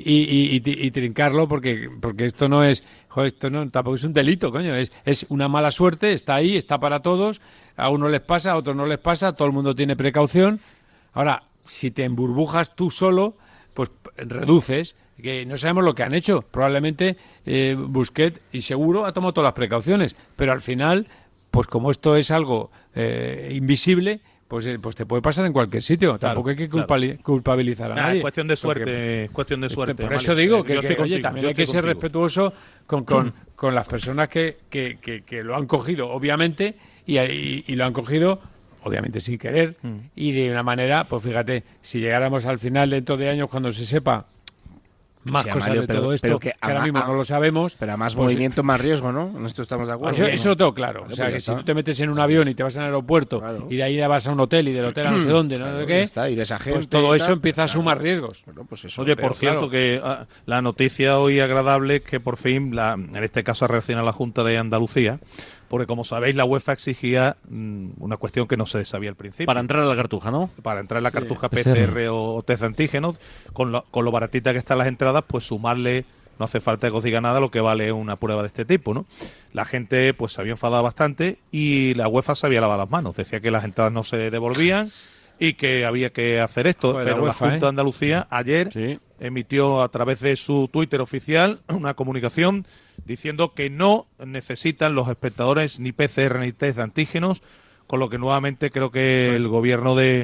y trincarlo, porque esto no es... Joder, esto no, tampoco es un delito, coño, es una mala suerte, está ahí, está para todos, a uno les pasa, a otros no les pasa, todo el mundo tiene precaución. Ahora, si te emburbujas tú solo, pues reduces, que no sabemos lo que han hecho. Probablemente Busquets, y seguro, ha tomado todas las precauciones, pero al final, pues como esto es algo invisible, pues te puede pasar en cualquier sitio. Tampoco hay que culpabilizar a nadie.
Es cuestión de suerte,
Por eso digo que también hay que ser respetuoso con las personas que lo han cogido, obviamente, y lo han cogido... obviamente sin querer, y de una manera, pues fíjate, si llegáramos al final dentro de años cuando se sepa más cosas de todo esto, que ahora mismo no lo sabemos.
Pero a más movimiento, más riesgo, ¿no? En esto estamos de acuerdo.
Eso lo tengo claro. O sea, que si tú te metes en un avión y te vas al aeropuerto y de ahí ya vas a un hotel y del hotel a no sé dónde, no sé qué, pues todo eso empieza a sumar riesgos.
Oye, por cierto, que la noticia hoy agradable es que por fin, en este caso ha reaccionado la Junta de Andalucía, porque como sabéis la UEFA exigía una cuestión que no se sabía al principio.
Para entrar a la cartuja, ¿no?
Para entrar en la cartuja PCR o test de antígenos, con lo baratita que están las entradas, pues sumarle, no hace falta que os diga nada, lo que vale una prueba de este tipo, ¿no? La gente pues se había enfadado bastante y la UEFA se había lavado las manos, decía que las entradas no se devolvían y que había que hacer esto, pero la Junta de Andalucía ayer emitió a través de su Twitter oficial una comunicación diciendo que no necesitan los espectadores ni PCR ni test de antígenos, con lo que nuevamente creo que el gobierno de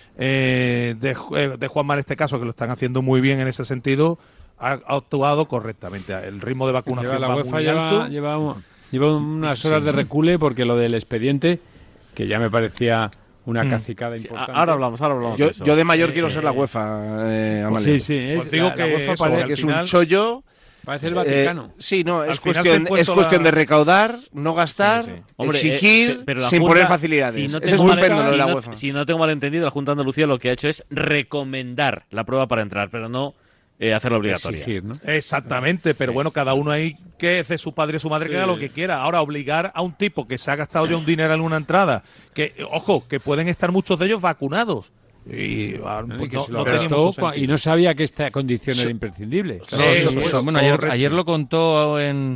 Juanma, en este caso, que lo están haciendo muy bien en ese sentido, ha actuado correctamente. El ritmo de vacunación va muy alto.
Lleva unas horas de recule porque lo del expediente, que ya me parecía una cacicada importante.
Ahora hablamos.
Yo de mayor quiero ser la UEFA, Amalia.
Sí.
Os digo que
UEFA parece que es un chollo.
Parece el Vaticano.
Sí, no, es cuestión de recaudar, no gastar, exigir, pero sin poner facilidades.
Si no
es estupendo lo de la UEFA.
Si no tengo mal entendido, la Junta de Andalucía lo que ha hecho es recomendar la prueba para entrar, pero no hacerla obligatoria.
Exigir, ¿no?
Exactamente, pero bueno, cada uno ahí que es de su padre y su madre que haga lo que quiera. Ahora, obligar a un tipo que se ha gastado ya un dinero en una entrada, que, ojo, que pueden estar muchos de ellos vacunados. Y
no sabía que esta condición era imprescindible.
Bueno, ayer lo contó en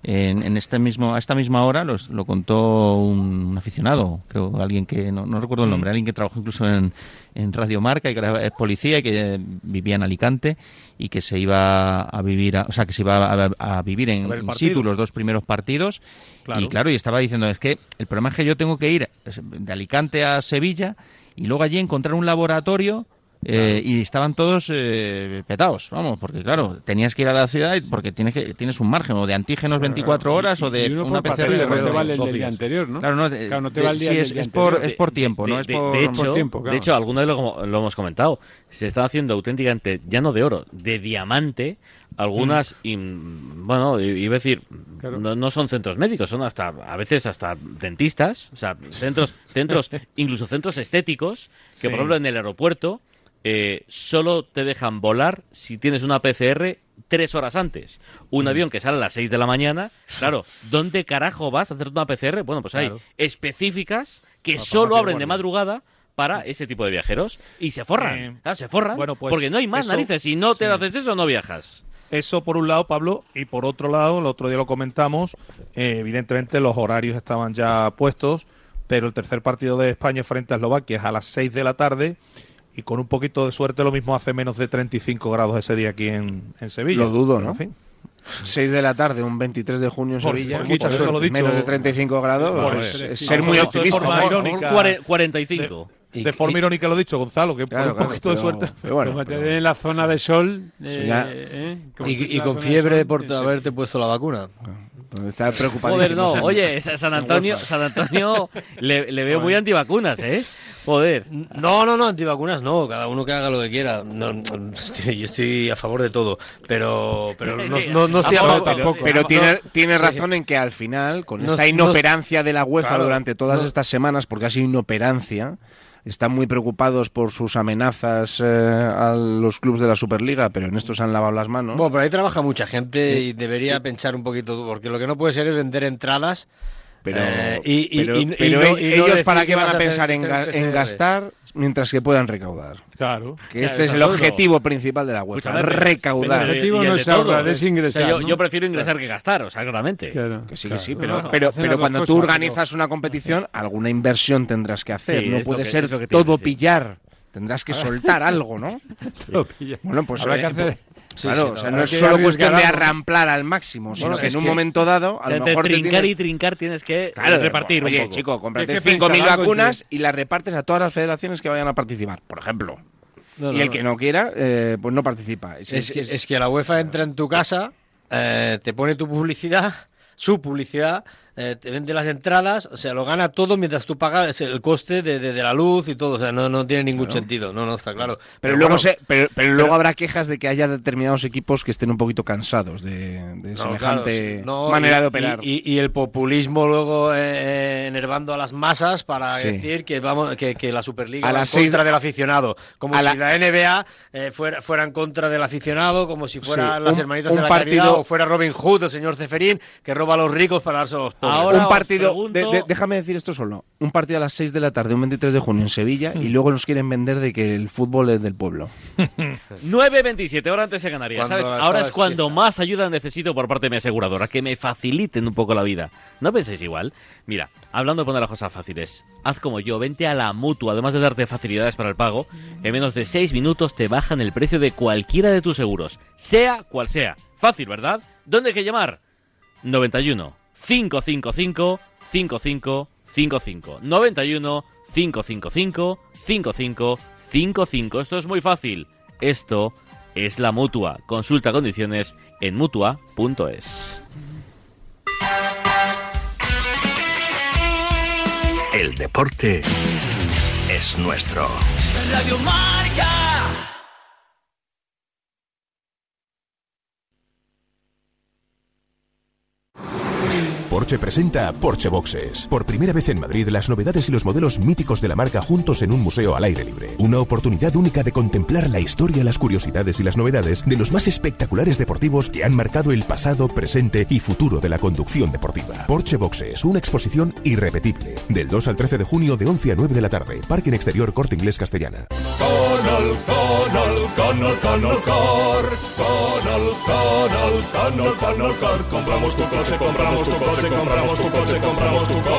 a esta misma hora lo contó un aficionado, creo, alguien que no recuerdo el nombre, alguien que trabajó incluso en Radio Marca y que era policía y que vivía en Alicante y que se iba a vivir a vivir en in situ los 2 primeros partidos. Claro. Y estaba diciendo, es que el problema es que yo tengo que ir de Alicante a Sevilla y luego allí encontrar un laboratorio. Y estaban todos petados, vamos, porque claro, tenías que ir a la ciudad porque tienes un margen o de antígenos 24 horas o de una PCR.
No te vale el día anterior, ¿no?
Claro, no te vale el día anterior. Es por tiempo, ¿no?
Por tiempo. Claro. De hecho, alguna vez lo hemos comentado, se está haciendo auténticamente, ya no de oro, de diamante, algunas, bueno, iba a decir, claro. no son centros médicos, son a veces hasta dentistas, o sea, centros incluso centros estéticos, que por ejemplo en el aeropuerto solo te dejan volar si tienes una PCR 3 horas antes. Un avión que sale a las 6 de la mañana, claro, ¿dónde carajo vas a hacer una PCR? Bueno, pues hay específicas que solo abren de madrugada para ese tipo de viajeros y se forran,
bueno, pues
porque no hay más narices, si no te haces eso no viajas.
Eso por un lado, Pablo, y por otro lado, el otro día lo comentamos, evidentemente los horarios estaban ya puestos, pero el tercer partido de España frente a Eslovaquia es a las 6 de la tarde y con un poquito de suerte lo mismo hace menos de 35 grados ese día aquí en Sevilla.
Lo dudo, ¿no?
En fin.
6 de la tarde, un 23 de junio en Sevilla,
menos
de 35 grados, es ser muy optimista.
De forma irónica,
45.
De forma irónica lo he dicho, Gonzalo, que por un poquito de suerte.
Pero bueno, como te den en la zona de sol
y con fiebre por haberte puesto la vacuna.
Está preocupadísimo.
Joder, no. Oye, San Antonio le veo muy antivacunas, ¿eh? Joder.
No, antivacunas no, cada uno que haga lo que quiera. No, yo estoy a favor de todo, pero no estoy a favor
tampoco. Pero tiene razón en que al final, con esta inoperancia de la UEFA durante todas estas semanas, porque ha sido inoperancia, están muy preocupados por sus amenazas a los clubes de la Superliga, pero en esto se han lavado las manos.
Bueno, pero ahí trabaja mucha gente y debería pensar un poquito, porque lo que no puede ser es vender entradas.
Pero ellos ¿para qué van a pensar en gastar mientras que puedan recaudar?
Claro.
Que este es el objetivo principal de la UEFA, recaudar.
El objetivo no es ahorrar, es ingresar.
O sea, yo prefiero ingresar que gastar, o sea, claramente.
Claro.
Que sí, pero cuando tú organizas una competición, alguna inversión tendrás que hacer. No puede ser todo pillar. Tendrás que soltar algo, ¿no? Bueno, pues
habrá que hacer...
Claro, o sea, no es solo cuestión de arramplar al máximo, sino que en un momento dado, a lo mejor
trincar tienes que repartir.
Oye, chico, cómprate 5.000 vacunas y las repartes a todas las federaciones que vayan a participar, por ejemplo. El que no quiera, pues no participa.
Es que la UEFA entra en tu casa, te pone tu publicidad, su publicidad, te vende las entradas, o sea, lo gana todo mientras tú pagas el coste de la luz y todo, o sea, no tiene ningún sentido, no está claro.
Pero luego habrá quejas de que haya determinados equipos que estén un poquito cansados de semejante manera de operar.
Y el populismo luego enervando a las masas para decir que la Superliga va en contra del aficionado, como si la NBA fuera en contra del aficionado, como si fueran las hermanitas de la caridad o fuera Robin Hood, el señor Ceferín, que roba a los ricos para darse a los pobres.
Ahora un partido, déjame decir esto solo, un partido a las 6 de la tarde, un 23 de junio en Sevilla, y luego nos quieren vender de que el fútbol es del pueblo.
9:27, hora antes de Canarias, ¿sabes? Ahora es cuando más ayuda necesito por parte de mi aseguradora, que me faciliten un poco la vida. ¿No penséis igual? Mira, hablando de poner las cosas fáciles, haz como yo, vente a la Mutua, además de darte facilidades para el pago, en menos de 6 minutos te bajan el precio de cualquiera de tus seguros, sea cual sea. Fácil, ¿verdad? ¿Dónde hay que llamar? 91 555 5555 91 555 5555. Esto es muy fácil. Esto es la Mutua. Consulta condiciones en mutua.es.
El deporte es nuestro.
Radio Marca.
Porsche presenta Porsche Boxes. Por primera vez en Madrid, las novedades y los modelos míticos de la marca juntos en un museo al aire libre. Una oportunidad única de contemplar la historia, las curiosidades y las novedades de los más espectaculares deportivos que han marcado el pasado, presente y futuro de la conducción deportiva. Porsche Boxes, una exposición irrepetible. Del 2 al 13 de junio de 11 a 9 de la tarde. Parque en Exterior Corte Inglés Castellana.
Canalcar, compramos tu coche, compramos tu coche, compramos tu coche, compramos tu coche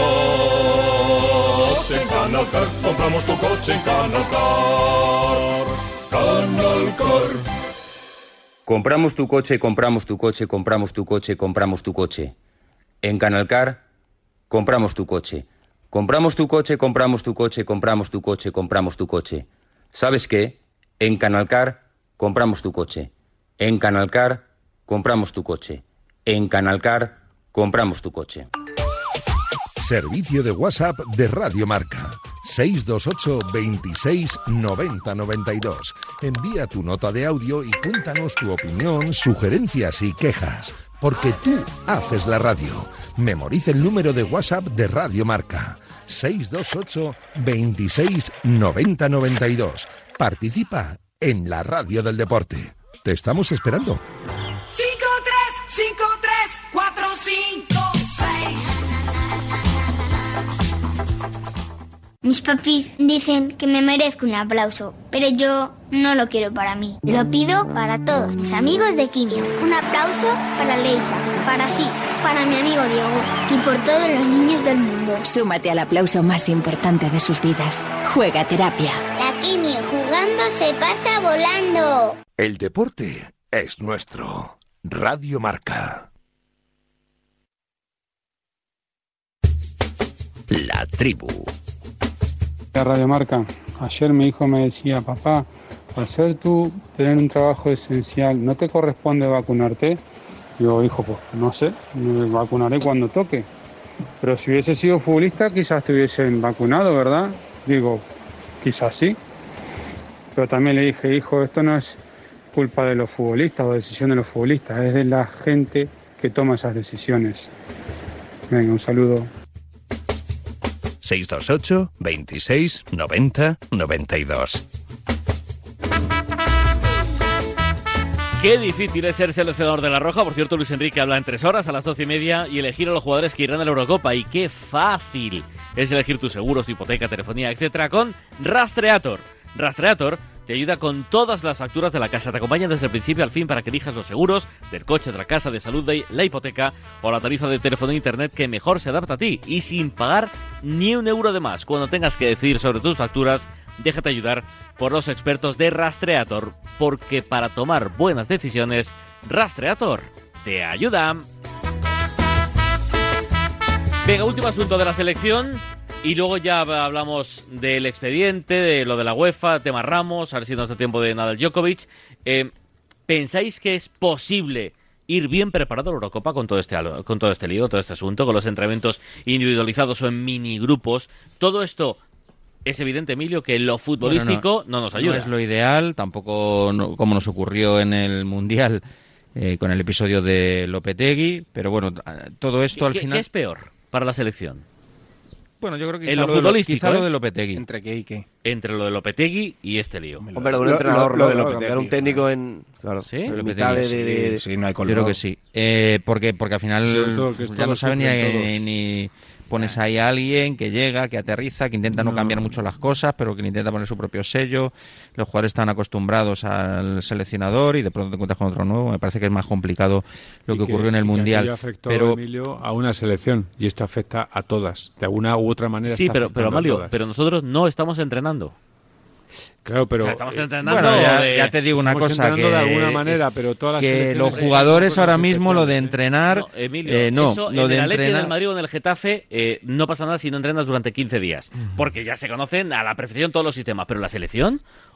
en Canalcar, compramos tu coche en Canalcar. Canalcar.
Compramos tu coche, compramos tu coche, compramos tu coche, compramos tu coche. En Canalcar, compramos tu coche. Compramos tu coche, compramos tu coche, compramos tu coche, compramos tu coche. ¿Sabes qué? En Canalcar, compramos tu coche. En Canalcar, compramos tu coche. En Canalcar, compramos tu coche.
Servicio de WhatsApp de Radio Marca. 628 26 90 92. Envía tu nota de audio y cuéntanos tu opinión, sugerencias y quejas. Porque tú haces la radio. Memoriza el número de WhatsApp de Radio Marca. 628 26 90 92. Participa en la radio del deporte. Te estamos esperando.
5-3-5-3-4-5-6. Mis papis dicen que me merezco un aplauso, pero yo no lo quiero para mí. Lo pido para todos mis amigos de Quimio. Un aplauso para Leisa, para Sis, para mi amigo Diego y por todos los niños del mundo.
Súmate al aplauso más importante de sus vidas. Juega Terapia.
La Quimio jugando se pasa volando.
El deporte es nuestro. Radio Marca.
La tribu.
Radio Marca. Ayer mi hijo me decía, papá, al ser tú tener un trabajo esencial, ¿no te corresponde vacunarte? Digo, hijo, pues no sé, me vacunaré cuando toque. Pero si hubiese sido futbolista, quizás te hubiesen vacunado, ¿verdad? Digo, quizás sí. Pero también le dije, hijo, esto no es culpa de los futbolistas o decisión de los futbolistas, es de la gente que toma esas decisiones. Venga, un saludo.
628 26 90 92.
Qué difícil es ser seleccionador de la Roja. Por cierto, Luis Enrique habla en 3 horas a las 12:30 y elegir a los jugadores que irán a la Eurocopa. Y qué fácil es elegir tus seguros, tu hipoteca, telefonía, etcétera, con Rastreator. Rastreator te ayuda con todas las facturas de la casa. Te acompaña desde el principio al fin para que elijas los seguros del coche, de la casa, de salud, de la hipoteca o la tarifa de teléfono e internet que mejor se adapta a ti y sin pagar ni un euro de más. Cuando tengas que decidir sobre tus facturas, déjate ayudar por los expertos de Rastreator, porque para tomar buenas decisiones, Rastreator te ayuda. Venga, último asunto de la selección. Y luego ya hablamos del expediente, de lo de la UEFA, tema Ramos, a ver si nos da tiempo de Nadal Djokovic. ¿Pensáis que es posible ir bien preparado a la Eurocopa con todo este lío, todo este asunto, con los entrenamientos individualizados o en minigrupos? Todo esto es evidente, Emilio, que lo futbolístico no nos ayuda.
No es lo ideal, tampoco como nos ocurrió en el Mundial con el episodio de Lopetegui, pero bueno, todo esto al final...
¿Qué es peor para la selección?
Bueno, yo creo que
en lo futbolístico,
quizá lo de Lopetegui.
¿Entre qué y qué?
Entre lo de Lopetegui y este lío.
Hombre, lo de un entrenador, lo de cambiar un técnico en... Claro,
¿sí?
En mitad de...
Sí, no hay color.
Yo creo que sí. Porque al final ya no saben ni pones ahí a alguien que llega, que aterriza, que intenta no cambiar mucho las cosas, pero que le intenta poner su propio sello. Los jugadores están acostumbrados al seleccionador y de pronto te encuentras con otro nuevo. Me parece que es más complicado lo que ocurrió en el Mundial.
Afectó, Emilio, a una selección y esto afecta a todas. De alguna u otra manera.
Sí, pero Amalio, pero nosotros no estamos entrenando.
Claro, pero
estamos entrenando.
Bueno, ya te digo una cosa, que
de alguna manera, pero todas las
que los jugadores ahora mismo lo de entrenar,
no, Emilio, eso
lo
en
de
el Atleti,
entrenar
en el Madrid o en el Getafe no pasa nada si no entrenas durante 15 días, porque ya se conocen a la perfección todos los sistemas, pero la selección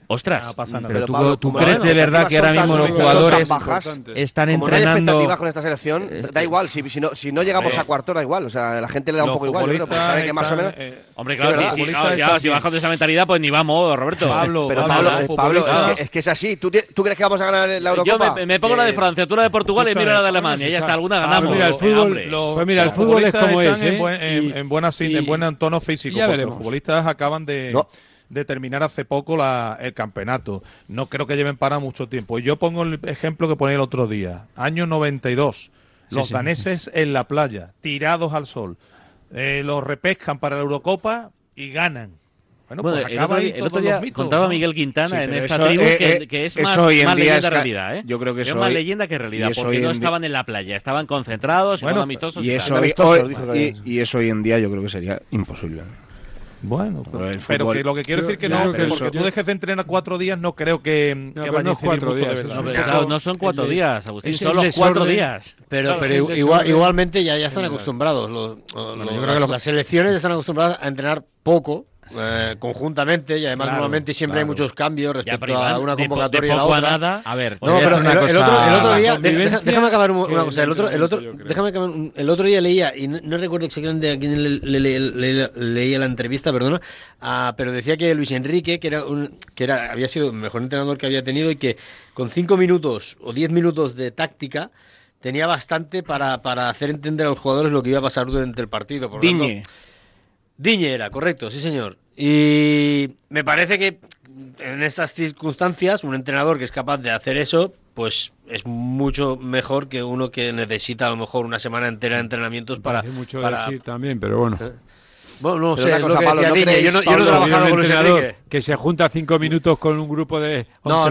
Ostras,
no pasa nada.
Pero tú crees de verdad que ahora mismo los jugadores están entrenando...
Como no hay expectativas con esta selección, da igual, si no llegamos a cuartos da igual, o sea, la gente le da un poco igual, yo creo, porque sabe que más o menos...
Hombre, claro, si bajas de esa mentalidad, pues ni vamos, Roberto.
Pablo, es que es así, ¿tú crees que vamos a ganar la Eurocopa?
Yo me pongo la de Francia, tú la de Portugal y miro la de Alemania, y ya está, alguna ganamos.
Mira, el fútbol es como es,
en buen tono físico, porque los futbolistas acaban de terminar hace poco el campeonato. No creo que lleven para mucho tiempo. Y yo pongo el ejemplo que ponía el otro día. Año 92. Los daneses en la playa, tirados al sol. Los repescan para la Eurocopa y ganan. Bueno, pues
el otro día contaba Miguel Quintana en esta tribu que es más leyenda que realidad, ¿eh?
Yo creo que
es más leyenda que realidad, porque no estaban en la playa, estaban concentrados, amistosos.
Y eso hoy en día yo creo que sería imposible.
Bueno, pero que lo que quiero decir que no, porque tú dejes de entrenar 4 días, no creo que vaya a incidir mucho de verdad.
Claro, no son 4 días, Agustín, son los 4 días.
Pero igualmente ya están acostumbrados. Las selecciones están acostumbradas a entrenar poco, conjuntamente, y además normalmente siempre hay muchos cambios respecto a una convocatoria y a la otra.
Nada. A ver,
no, pero el otro día, déjame acabar una cosa. El otro día leía, y no recuerdo exactamente a quién leía la entrevista, perdona, pero decía que Luis Enrique, que había sido el mejor entrenador que había tenido, y que con 5 minutos o 10 minutos de táctica tenía bastante para hacer entender a los jugadores lo que iba a pasar durante el partido. Por lo tanto, Digne era, correcto, sí señor. Y me parece que en estas circunstancias un entrenador que es capaz de hacer eso, pues es mucho mejor que uno que necesita a lo mejor una semana entera de entrenamientos para...
mucho decir también, pero bueno.
Bueno, no sé, es lo que decía Digne. Yo no he trabajado con Luis Enrique.
Que se junta 5 minutos con un grupo de...
No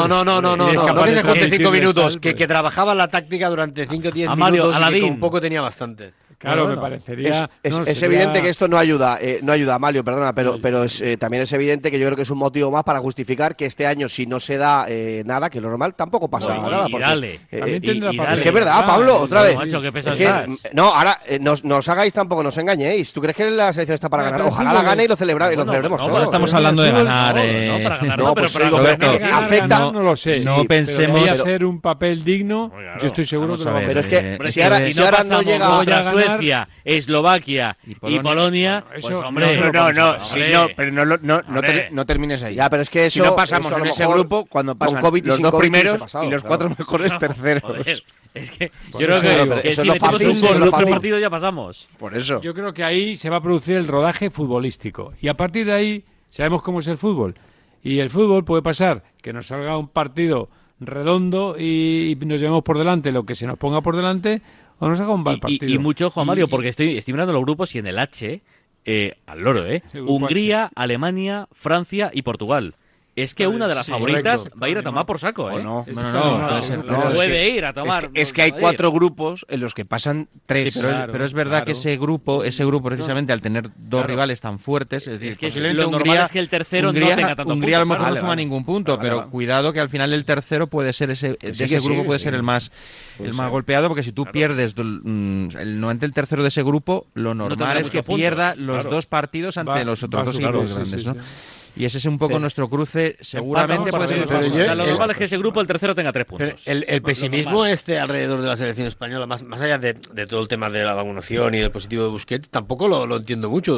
que se junte 5 minutos, que trabajaba la táctica durante 5 o 10 minutos y que con poco tenía bastante.
Claro, me parecería...
Es evidente que esto no ayuda, Amalio, perdona, pero también es evidente que yo creo que es un motivo más para justificar que este año, si no se da nada, que lo normal tampoco pasa nada. Es que es verdad, Pablo, otra vez. No, ahora, no os hagáis tampoco, no os engañéis. ¿Tú crees que la selección está para ganar? Ojalá la gane y lo celebremos todos.
No estamos hablando de ganar.
No, pero afecta.
No lo sé.
No pensemos...
Voy a hacer un papel digno, yo estoy seguro que lo va a hacer.
Pero es que si ahora no llega...
Suecia, Eslovaquia y Polonia,
pues hombre, pero no termines ahí.
Ya, pero es que eso,
si no pasamos en ese grupo, cuando pasan los 2 primeros y los 4 mejores terceros.
Joder. Es que yo creo que si metemos un gol en otro partido ya pasamos.
Por eso.
Yo creo que ahí se va a producir el rodaje futbolístico. Y a partir de ahí sabemos cómo es el fútbol. Y el fútbol puede pasar que nos salga un partido redondo y nos llevemos por delante lo que se nos ponga por delante, o nos haga un mal partido.
Y mucho ojo, Mario, porque estoy mirando los grupos y en el H, al loro, Hungría, H. Alemania, Francia y Portugal. Es que una de las favoritas va a ir a tomar por saco, ¿eh?
No,
puede ir a tomar.
Es que hay 4 grupos en los que pasan 3.
Sí, pero es verdad que ese grupo precisamente al tener 2 rivales tan fuertes, es decir,
lo normal es que el tercero no tenga tanto
Hungría
punto.
a lo mejor no suma ningún punto, pero cuidado que al final el tercero puede ser ese grupo puede ser el más golpeado, porque si tú pierdes el tercero de ese grupo, lo normal es que pierda los 2 partidos ante los otros 2 equipos grandes, ¿no? Y ese es un poco nuestro cruce, seguramente puede ser.
Lo normal es que ese grupo, el tercero, tenga 3 puntos.
Pero el pesimismo alrededor de la selección española, más allá de todo el tema de la vacunación y del positivo de Busquets, tampoco lo entiendo mucho.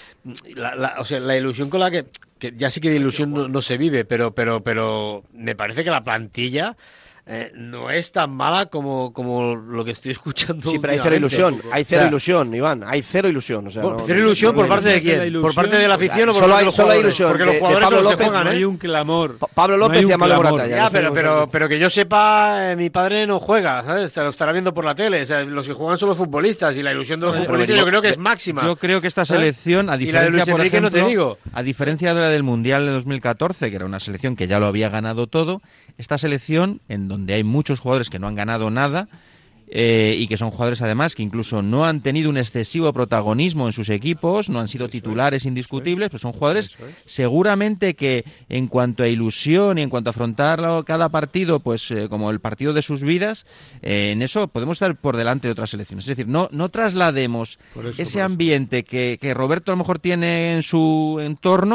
O sea, la ilusión con la que ya sí que de ilusión no se vive, pero me parece que la plantilla... no es tan mala como lo que estoy escuchando.
Sí, pero hay cero ilusión, Iván, hay cero ilusión. O sea,
¿cero ilusión por parte de quién? ¿Por parte de la afición o por parte de los jugadores?
Ilusión,
porque los jugadores
Pablo
López,
se juegan,
no hay un clamor.
Pablo López y Amalio Morata.
Ya, pero que yo sepa, mi padre no juega, ¿sabes? Lo estará viendo por la tele. O sea, los que juegan son los futbolistas y la ilusión de los futbolistas yo creo que es máxima.
Yo creo que esta selección, a diferencia, por ejemplo, a diferencia de la del Mundial de 2014, que era una selección que ya lo había ganado todo, esta selección, en donde hay muchos jugadores que no han ganado nada y que son jugadores además que incluso no han tenido un excesivo protagonismo en sus equipos, no han sido titulares indiscutibles, pues son jugadores seguramente que en cuanto a ilusión y en cuanto a afrontar cada partido, pues como el partido de sus vidas, en eso podemos estar por delante de otras selecciones. Es decir, no traslademos ese ambiente que Roberto a lo mejor tiene en su entorno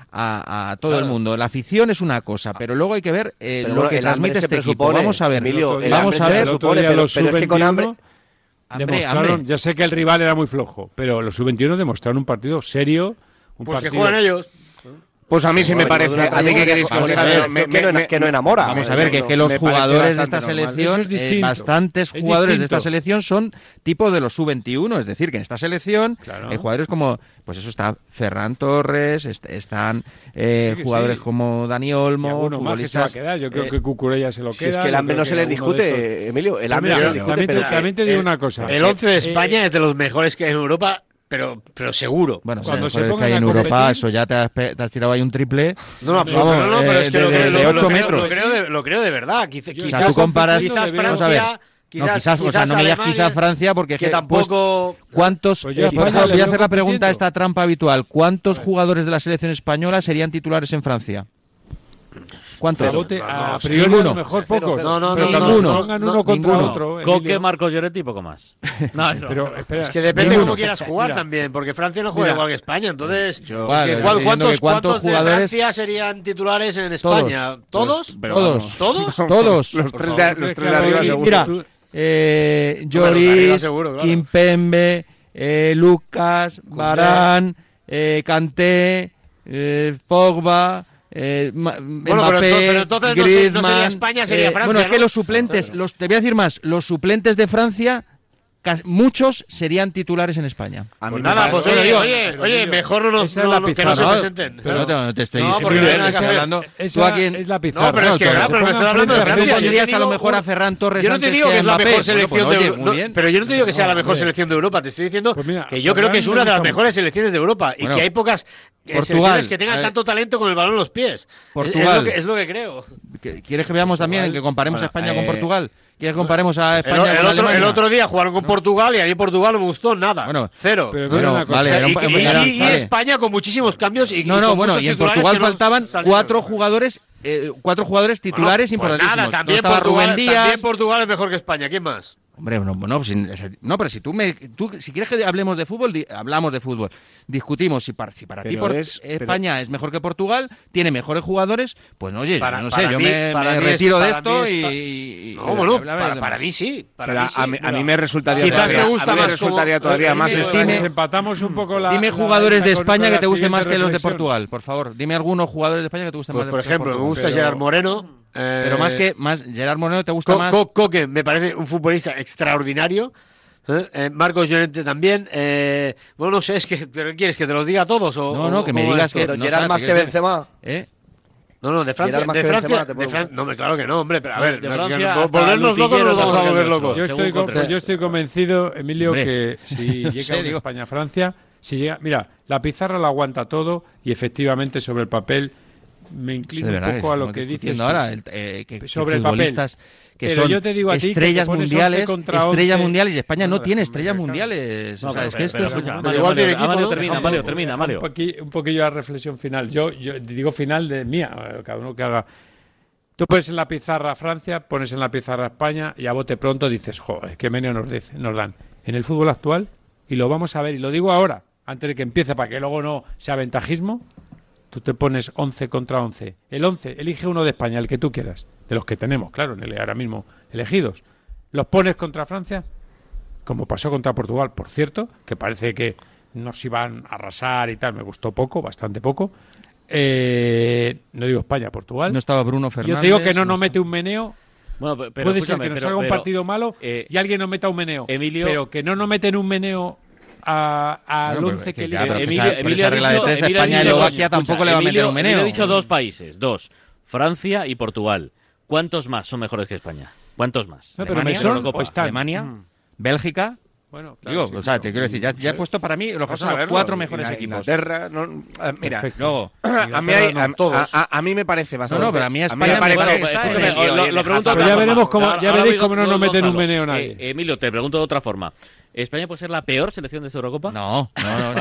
a todo el mundo. La afición es una cosa, pero luego hay que ver lo que transmite este equipo. Vamos a ver,
Emilio,
vamos a ver.
Pero es que con hambre...
Demostraron, ya sé que el rival era muy flojo, pero los sub-21 demostraron un partido serio,
pues que juegan ellos.
Pues a mí sí me parece. ¿A mí qué queréis
que no enamora?
Vamos a ver, que los jugadores de esta selección, bastantes jugadores de esta selección son tipo de los sub-21. Es decir, que en esta selección hay jugadores como, pues eso, está Ferran Torres, están jugadores como Dani Olmo, futbolistas.
Yo creo que Cucurella se lo queda.
Si es que el hambre no se les discute, Emilio. El hambre no se les discute.
También te digo una cosa.
El 11 de España es de los mejores que hay en Europa. Pero seguro.
Bueno, cuando se ponga en Europa, eso ya te has tirado ahí un triple.
No, pero es que
de 8 metros.
Lo creo de verdad.
O sea, tú comparas.
Quizás
vamos a ver.
Quizás,
o sea, no me digas quizás Francia, porque
que tampoco.
¿Cuántos? Voy a hacer la pregunta, esta trampa habitual. ¿Cuántos jugadores de la selección española serían titulares en Francia? ¿Cuántos?
A priori a lo mejor pocos.
Ninguno.
Pongan uno contra otro.
Coque, Marcos Llorente y poco más.
Pero espera,
es que depende de cómo quieras jugar también, porque Francia no juega igual que España. Entonces, ¿cuántos jugadores de Francia serían titulares en España? ¿Todos?
Todos.
Los tres de arriba seguro.
Mira, Lloris, Kimpembe, Lucas, Varane, Kanté, Pogba... Mbappé,
pero entonces
Griezmann,
no sería España, sería Francia.
Bueno, es que los suplentes, te voy a decir más, los suplentes de Francia, muchos serían titulares en España.
Pues nada, pues oye, mejor que no se presenten.
Pero no te estoy diciendo.
Es la pizarra.
No, pero es que pero me estoy hablando de Francia.
Pondrías a lo mejor a Ferran Torres.
Yo no te digo que es la mejor selección de Europa. Pero yo no te digo que sea la mejor selección de Europa. Te estoy diciendo que yo creo que es una de las mejores selecciones de Europa y que hay pocas selecciones que tengan tanto talento con el balón en los pies.
Portugal.
Es lo que creo.
¿Quieres que veamos también que comparemos a España con Portugal? ¿Quieres que comparemos a España con Alemania?
El otro día jugaron con Portugal y a mí Portugal no me gustó nada.
Bueno,
cero. Y España con muchísimos cambios. Y
en Portugal faltaban cuatro jugadores titulares importantísimos.
Nada, también Portugal es mejor que España. ¿Quién más?
Hombre, pero si tú si quieres que hablemos de fútbol, hablamos de fútbol. Discutimos si para ti España es mejor que Portugal, tiene mejores jugadores, pues oye, no sé, yo me retiro de esto y
para mí sí.
A mí me resultaría
quizás me gusta más
todavía más.
Empatamos un poco
dime jugadores de España que te gusten más que los de Portugal, por favor. Dime algunos jugadores de España que te gusten más de Portugal.
Por ejemplo, me gusta Gerard Moreno.
Pero más Gerard Moreno te gusta más.
Coque me parece un futbolista extraordinario. Marcos Llorente también. Bueno, no sé, ¿pero qué quieres? ¿Que te los diga a todos?
No, que me digas que.
Pero Gerard más que Benzema.
No, de Francia. No, claro que no, hombre. Pero a ver, volvernos locos nos vamos a volver locos.
Yo estoy convencido, Emilio, que si llega una España-Francia, mira, la pizarra la aguanta todo y efectivamente sobre el papel. Me inclino un poco a lo que dices
ahora,
sobre el papel.
Que son yo te digo a ti estrellas mundiales y España no tiene estrellas mundiales. O sea, es que esto es...
Mario, termina.
Un poquillo la reflexión final. Yo digo final de mía, cada uno que haga. Tú pones en la pizarra Francia, pones en la pizarra España y a bote pronto dices, joder, qué meneo nos dan. En el fútbol actual, y lo vamos a ver, y lo digo ahora, antes de que empiece, para que luego no sea ventajismo. Tú te pones 11 contra 11. El 11, elige uno de España, el que tú quieras. De los que tenemos, claro, ahora mismo elegidos. Los pones contra Francia, como pasó contra Portugal, por cierto, que parece que nos iban a arrasar y tal. Me gustó poco, bastante poco. No digo España, Portugal.
No estaba Bruno Fernández.
Yo te digo que no nos mete un meneo.
Bueno,
puede ser que nos salga un partido malo y alguien nos meta un meneo.
Emilio,
pero que no nos meten un meneo al 11 que elige.
Esa regla de tres, España y Eslovaquia tampoco le va a meter un meneo.
Emilio ha dicho dos países, Francia y Portugal. ¿Cuántos más son mejores que España? ¿Cuántos más?
No, pero
Alemania, Bélgica.
Bueno, claro,
digo, o sea, te quiero decir, ya he puesto para mí los cuatro mejores equipos.
Inglaterra, mira,
luego
a mí me parece bastante.
No, pero a mí España
me parece. Lo pregunto.
Ya veréis cómo no nos meten un meneo nadie.
Emilio, te pregunto de otra forma. ¿España puede ser la peor selección de esta Eurocopa?
No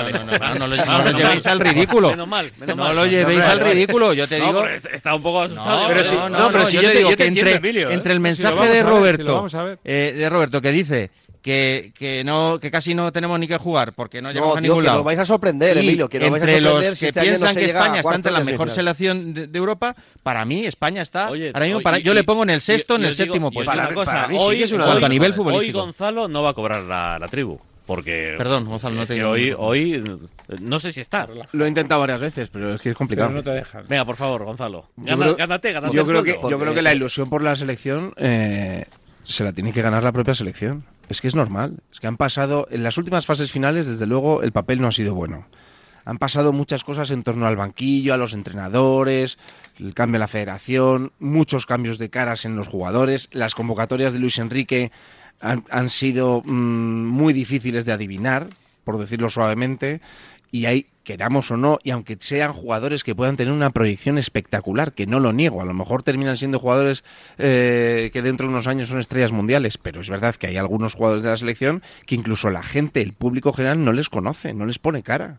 lo llevéis al ridículo.
Menos mal.
No lo llevéis al ridículo, yo te digo.
Está un poco asustado.
Pero si yo te digo que entre el mensaje de Roberto, que dice que casi no tenemos ni que jugar porque no llegamos a ningún lado.
Nos vais a sorprender, Emilio, que nos vais a sorprender.
Entre los que piensan que España está entre la mejor selección de Europa, para mí España está ahora mismo yo le pongo en el sexto, en el séptimo puesto.
Para mí hoy a nivel futbolístico. Hoy Gonzalo no va a cobrar la tribu. Porque
perdón, Gonzalo, no te digo.
Hoy no sé si está.
Lo he intentado varias veces, pero es que es complicado.
Pero no te dejan.
Venga, por favor, Gonzalo.
Gánate. Yo creo que la ilusión por la selección se la tiene que ganar la propia selección. Es que es normal. Es que han pasado en las últimas fases finales, desde luego, el papel no ha sido bueno. Han pasado muchas cosas en torno al banquillo, a los entrenadores, el cambio en la federación, muchos cambios de caras en los jugadores, las convocatorias de Luis Enrique han sido muy difíciles de adivinar, por decirlo suavemente, y hay, queramos o no, y aunque sean jugadores que puedan tener una proyección espectacular, que no lo niego, a lo mejor terminan siendo jugadores que dentro de unos años son estrellas mundiales, pero es verdad que hay algunos jugadores de la selección que incluso la gente, el público general, no les conoce, no les pone cara.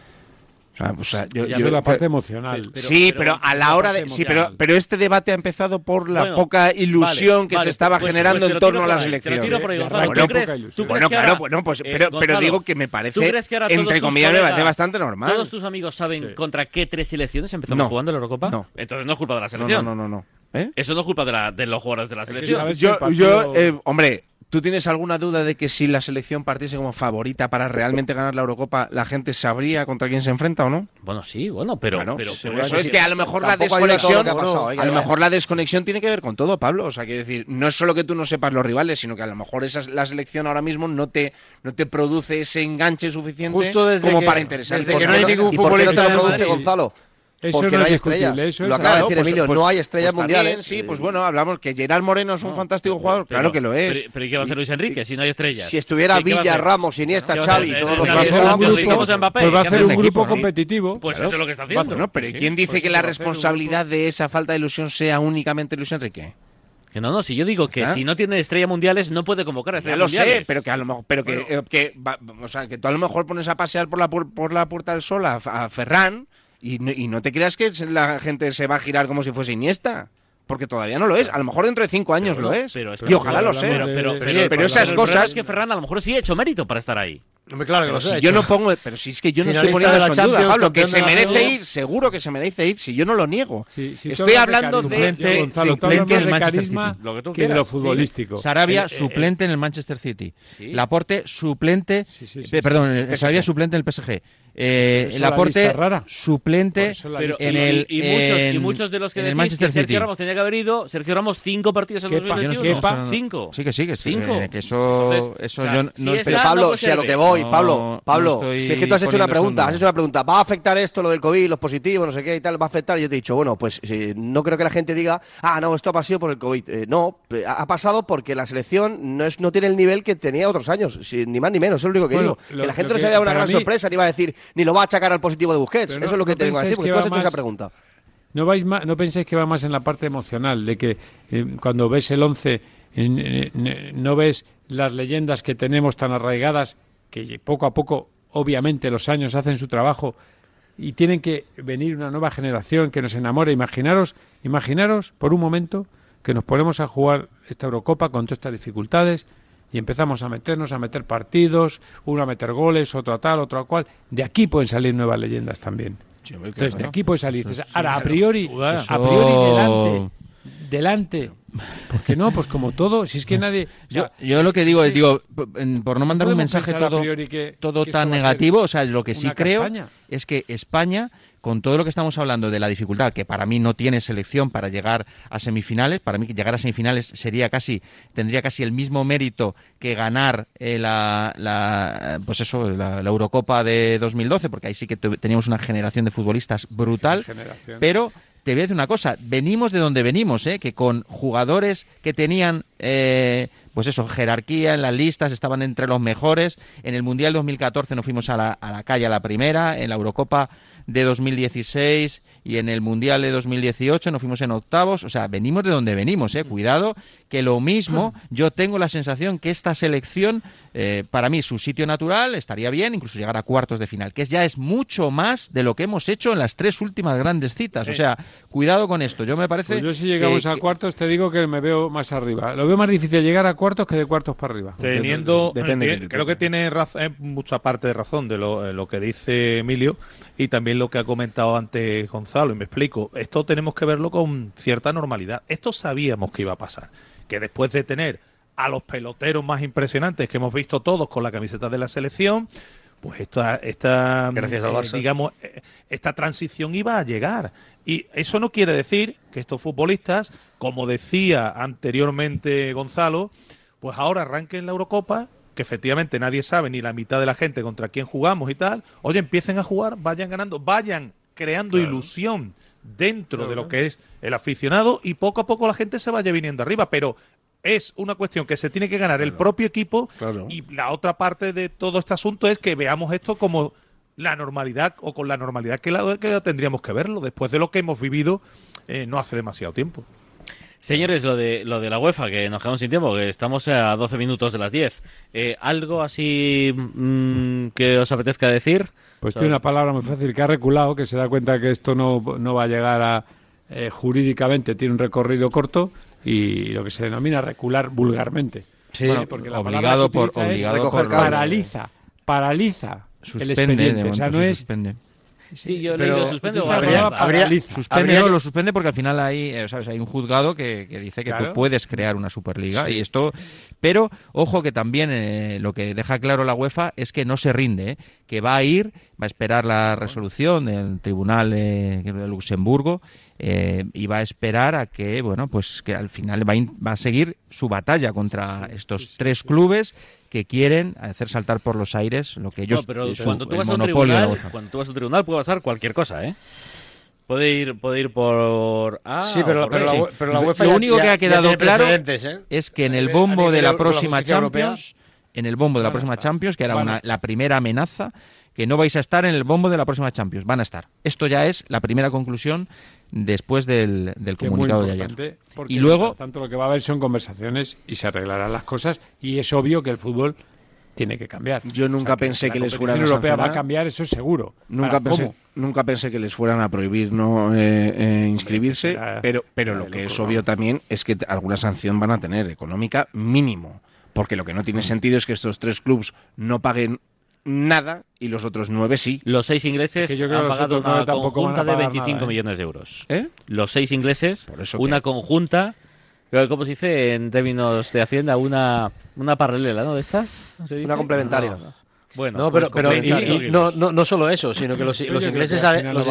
Yo la parte emocional.
Pero a la hora de... Sí, pero este debate ha empezado por la poca ilusión que se estaba generando en torno a la selección. Pero digo que me parece, entre comillas, me parece bastante normal.
¿Todos tus amigos saben contra qué 3 selecciones empezamos jugando la Eurocopa?
No.
Entonces no es culpa de la selección.
No.
Eso no es culpa de los jugadores de la selección.
Hombre... ¿Tú tienes alguna duda de que si la selección partiese como favorita para realmente ganar la Eurocopa, la gente sabría contra quién se enfrenta o no?
Bueno, sí, pero
eso es que a lo mejor la desconexión, a lo mejor la desconexión tiene que ver con todo, Pablo. O sea, quiero decir, no es solo que tú no sepas los rivales, sino que a lo mejor la selección ahora mismo no te produce ese enganche suficiente como para interesarte.
Desde que no hay ningún futbolista de produce, Gonzalo. Porque no hay estrellas. Lo acaba de decir Emilio, no hay estrellas mundiales.
Sí, pues bueno, hablamos que Gerard Moreno es un fantástico jugador, claro que lo es.
Pero ¿y qué va a hacer Luis Enrique si no hay estrellas?
Si estuviera Villa, Ramos, Iniesta, Xavi, todos los que
pues va a hacer un grupo competitivo.
Pues eso es lo que está haciendo.
Pero ¿quién dice que la responsabilidad de esa falta de ilusión sea únicamente Luis Enrique?
Que no, si yo digo que si no tiene estrellas mundiales no puede convocar a estrellas mundiales.
Ya lo sé, pero que a lo mejor, que tú a lo mejor pones a pasear por la Puerta del Sol a Ferran y no te creas que la gente se va a girar como si fuese Iniesta. Porque todavía no lo es. A lo mejor dentro de 5 años lo es. Y ojalá lo sea. Pero esas cosas...
es que Ferran a lo mejor sí ha hecho mérito para estar ahí.
Claro que lo sé. Yo no pongo... Pero si es que yo no estoy poniendo eso en duda, Pablo. Que se merece ir, seguro que se merece ir. Si yo no lo niego. Estoy hablando de
suplente en el Manchester City. Que de lo futbolístico.
Sarabia, suplente en el Manchester City. Laporte, suplente... Perdón, Sarabia, suplente en el PSG. Laporte, suplente en el
y muchos de los que decís que Sergio Ramos tenía que haber ido. Sergio Ramos 5 partidos en 2021. 5.
Sí que sí.
5.
Que eso yo no...
Pero Pablo, si a lo que voy, Pablo, si es que tú has hecho una pregunta, ¿va a afectar esto, lo del COVID, los positivos, no sé qué y tal, va a afectar? Y yo te he dicho, bueno, pues no creo que la gente diga, no, esto ha pasado por el COVID. No, ha pasado porque la selección no tiene el nivel que tenía otros años, ni más ni menos, eso es lo único que digo. Que la gente no se vea una gran sorpresa, ni va a decir, ni lo va a achacar al positivo de Busquets. Eso es lo que te vengo a decir, porque tú has hecho esa pregunta.
No penséis que va más en la parte emocional, de que cuando ves el 11 no ves las leyendas que tenemos tan arraigadas, que poco a poco, obviamente, los años hacen su trabajo y tienen que venir una nueva generación que nos enamore. Imaginaros por un momento que nos ponemos a jugar esta Eurocopa con todas estas dificultades y empezamos a meter partidos, uno a meter goles, otro a tal, otro a cual. De aquí pueden salir nuevas leyendas también. Entonces, de aquí puede salir. Ahora, a priori delante. ¿Por qué no? Pues como todo, si es que nadie...
Yo lo que digo, por no mandar un mensaje todo tan negativo, o sea, lo que sí creo es que España, con todo lo que estamos hablando de la dificultad, que para mí no tiene selección para llegar a semifinales, para mí llegar a semifinales tendría casi el mismo mérito que ganar la Eurocopa de 2012, porque ahí sí que teníamos una generación de futbolistas brutal, pero... Te voy a decir una cosa, venimos de donde venimos, que con jugadores que tenían, jerarquía en las listas, estaban entre los mejores. En el Mundial 2014 nos fuimos a la calle a la primera, en la Eurocopa de 2016 y en el Mundial de 2018 nos fuimos en octavos, o sea, venimos de donde venimos, cuidado, que lo mismo, yo tengo la sensación que esta selección, para mí, su sitio natural estaría bien, incluso llegar a cuartos de final, que ya es mucho más de lo que hemos hecho en las 3 últimas grandes citas, o sea, cuidado con esto, yo me parece...
Pues yo si llegamos a cuartos te digo que me veo más arriba, lo veo más difícil llegar a cuartos que de cuartos para arriba.
Creo que tiene mucha parte de razón de lo que dice Emilio y también lo que ha comentado antes Gonzalo, y me explico. Esto tenemos que verlo con cierta normalidad. Esto sabíamos que iba a pasar, que después de tener a los peloteros más impresionantes que hemos visto todos con la camiseta de la selección, pues esta transición iba a llegar. Y eso no quiere decir que estos futbolistas, como decía anteriormente Gonzalo, pues ahora arranquen la Eurocopa, que efectivamente nadie sabe, ni la mitad de la gente contra quién jugamos y tal. Oye, empiecen a jugar, vayan ganando, vayan creando ilusión dentro de lo que es el aficionado y poco a poco la gente se vaya viniendo arriba, pero es una cuestión que se tiene que ganar el propio equipo y la otra parte de todo este asunto es que veamos esto como la normalidad o con la normalidad que la tendríamos que verlo después de lo que hemos vivido no hace demasiado tiempo.
Señores, lo de la UEFA, que nos quedamos sin tiempo, que estamos a 12 minutos de las 10. ¿Algo así que os apetezca decir?
Pues tiene una palabra muy fácil, que ha reculado, que se da cuenta que esto no va a llegar a... jurídicamente tiene un recorrido corto y lo que se denomina recular vulgarmente.
Sí, bueno, porque la palabra
paraliza
suspende,
el expediente. O sea, no es...
Suspende.
Sí, yo le suspende
o lo suspende porque al final hay un juzgado que dice que tú puedes crear una Superliga y esto, pero ojo que también lo que deja claro la UEFA es que no se rinde, que va a esperar la resolución del Tribunal de Luxemburgo y va a esperar a que que al final va a seguir su batalla contra estos 3 clubes que quieren hacer saltar por los aires lo que ellos
cuando tú vas a un tribunal puede pasar cualquier cosa, puede ir por
pero la UEFA
lo único que ha quedado claro es que en el bombo de la próxima Champions que era la primera amenaza, que no vais a estar en el bombo de la próxima Champions, van a estar. Esto ya es la primera conclusión después del comunicado de ayer.
Y luego, tanto lo que va a haber son conversaciones y se arreglarán las cosas y es obvio que el fútbol tiene que cambiar.
Yo nunca pensé que les fueran a
sancionar. La Europea va a cambiar, eso es seguro.
Nunca pensé que les fueran a prohibir inscribirse, pero lo que es obvio también es que alguna sanción van a tener, económica mínimo, porque lo que no tiene sentido es que estos 3 clubes no paguen nada y los otros 9 sí.
Los 6 ingleses han pagado una conjunta de 25 millones de euros. Los 6 ingleses, una conjunta, ¿cómo se dice en términos de Hacienda? Una paralela, ¿no? ¿De estas? ¿No se dice?
Una complementaria.
Bueno,
no, pero no solo eso, sino que los ingleses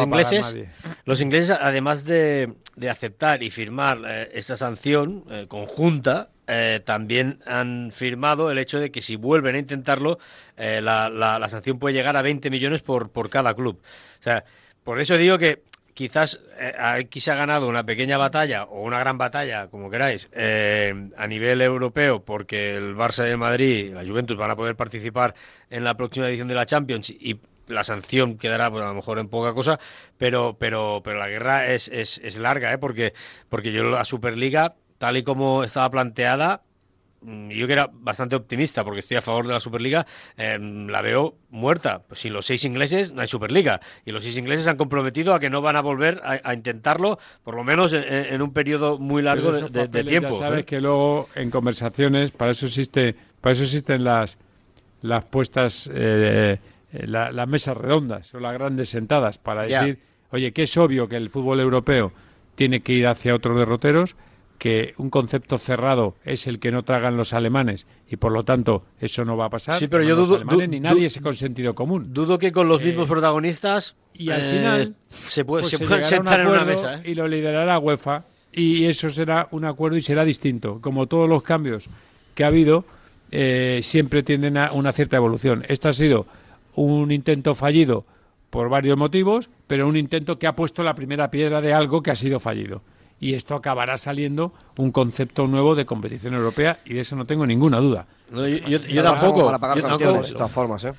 además de aceptar y firmar esta sanción conjunta, también han firmado el hecho de que si vuelven a intentarlo, la sanción puede llegar a 20 millones por cada club. O sea, por eso digo que quizás aquí se ha ganado una pequeña batalla o una gran batalla, como queráis, a nivel europeo, porque el Barça y el Madrid y la Juventus van a poder participar en la próxima edición de la Champions y la sanción quedará pues, a lo mejor en poca cosa, pero la guerra es larga, porque yo la Superliga, tal y como estaba planteada, yo que era bastante optimista porque estoy a favor de la Superliga, la veo muerta. Pues sin los 6 ingleses no hay Superliga y los 6 ingleses han comprometido a que no van a volver a intentarlo, por lo menos en un periodo muy largo de tiempo.
Ya sabes que luego en conversaciones para eso existen las puestas las mesas redondas o las grandes sentadas para decir, oye, que es obvio que el fútbol europeo tiene que ir hacia otros derroteros, que un concepto cerrado es el que no tragan los alemanes y por lo tanto eso no va a pasar.
Sí, pero yo dudo
ni nadie es con sentido común.
Dudo que con los mismos protagonistas
y al final
se pueden sentar en una mesa.
Y lo liderará UEFA y eso será un acuerdo y será distinto. Como todos los cambios que ha habido, siempre tienden a una cierta evolución. Esto ha sido un intento fallido por varios motivos, pero un intento que ha puesto la primera piedra de algo que ha sido fallido. Y esto acabará saliendo un concepto nuevo de competición europea y de eso no tengo ninguna duda.
No, yo tampoco.
Para pagar sanciones, de todas formas,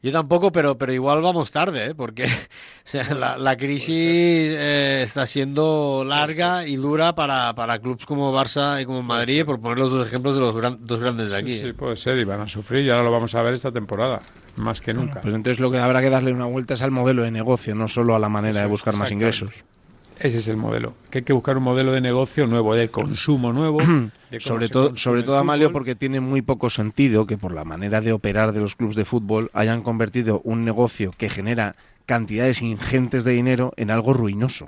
Yo tampoco, pero igual vamos tarde, ¿eh? Porque o sea, la crisis está siendo larga y dura para clubes como Barça y como Madrid, por poner los dos ejemplos de los dos grandes de aquí.
Sí, puede ser, y van a sufrir, y ahora lo vamos a ver esta temporada, más que nunca.
Pues entonces lo que habrá que darle una vuelta es al modelo de negocio, no solo a la manera de buscar más ingresos.
Ese es el modelo, que hay que buscar un modelo de negocio nuevo, de consumo nuevo.
Sobre todo, Amalio, porque tiene muy poco sentido que por la manera de operar de los clubes de fútbol hayan convertido un negocio que genera cantidades ingentes de dinero en algo ruinoso.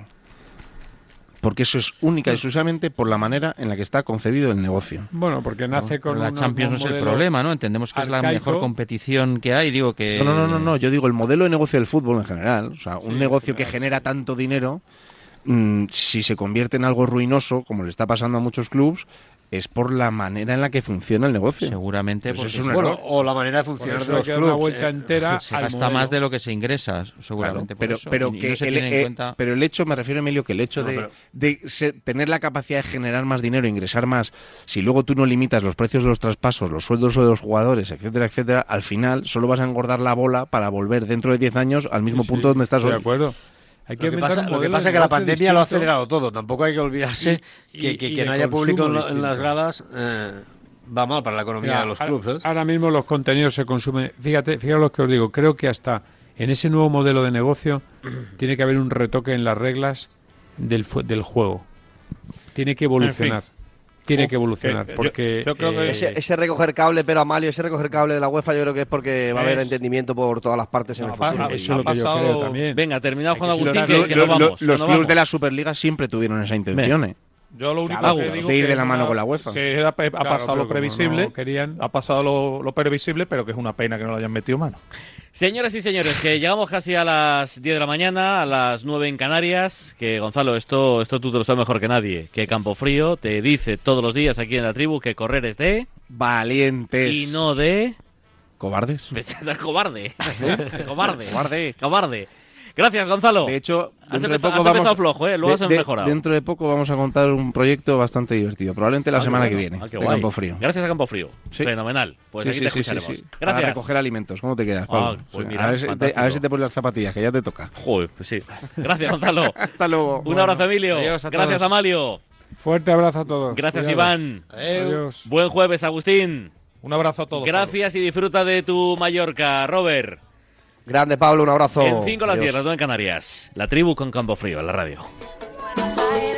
Porque eso es única y exclusivamente por la manera en la que está concebido el negocio.
Bueno, porque nace con
la Champions no es el problema, ¿no? Entendemos que arcaico. Es la mejor competición que hay, digo que...
No, yo digo el modelo de negocio del fútbol en general. O sea, un negocio que genera tanto dinero... si se convierte en algo ruinoso, como le está pasando a muchos clubes, es por la manera en la que funciona el negocio.
Seguramente.
Pues
o la manera de funcionar de los clubes.
Una vuelta entera
se gasta más de lo que se ingresa, seguramente.
Claro, pero el hecho, me refiero, Emilio, que el hecho de tener la capacidad de generar más dinero, ingresar más, si luego tú no limitas los precios de los traspasos, los sueldos de los jugadores, etcétera, etcétera, al final solo vas a engordar la bola para volver dentro de 10 años al mismo punto donde estás hoy.
De acuerdo.
Lo que pasa es que la pandemia lo ha acelerado todo. Tampoco hay que olvidarse que no haya público en las gradas va mal para la economía de los clubes.
Ahora mismo los contenidos se consumen. Fíjate lo que os digo. Creo que hasta en ese nuevo modelo de negocio tiene que haber un retoque en las reglas del juego. Tiene que evolucionar. Tiene que evolucionar, porque...
Yo creo que ese recoger cable, pero Amalio, ese recoger cable de la UEFA yo creo que es porque va a haber entendimiento por todas las partes en el futuro.
Eso es lo que yo creo también.
Venga, terminado Juan Agustín, que no vamos.
Los clubes de la Superliga siempre tuvieron esa intención,
Yo lo único que digo
de ir de la mano con la UEFA.
Que ha pasado lo previsible, ha pasado lo previsible, pero que es una pena que no lo hayan metido mano.
Señoras y señores, que llegamos casi a las 10 de la mañana, a las 9 en Canarias, que Gonzalo, esto tú te lo sabes mejor que nadie, que Campofrío te dice todos los días aquí en la tribu que correr es de...
valientes.
Y no de...
cobardes.
Cobarde. Cobarde. Gracias, Gonzalo.
De hecho,
has empezado flojo, luego has mejorado.
Dentro de poco vamos a contar un proyecto bastante divertido, probablemente la semana que viene, de Campofrío.
Gracias a Campofrío. Sí. Fenomenal. Pues aquí te escucharemos.
Sí. Gracias. Para recoger alimentos. ¿Cómo te quedas, Pablo?
Pues mira,
a ver si te pones las zapatillas, que ya te toca.
Joder, pues sí. Gracias, Gonzalo.
Hasta luego.
Un abrazo, Emilio.
Adiós a
Gracias,
todos.
Amalio.
Fuerte abrazo a todos.
Gracias,
Cuidados.
Iván.
Adiós.
Buen jueves, Agustín.
Un abrazo a todos.
Gracias, Pablo. Y disfruta de tu Mallorca, Robert.
Grande, Pablo, un abrazo.
En 5 las 10, las 2 en Canarias. La tribu con Campofrío en la radio.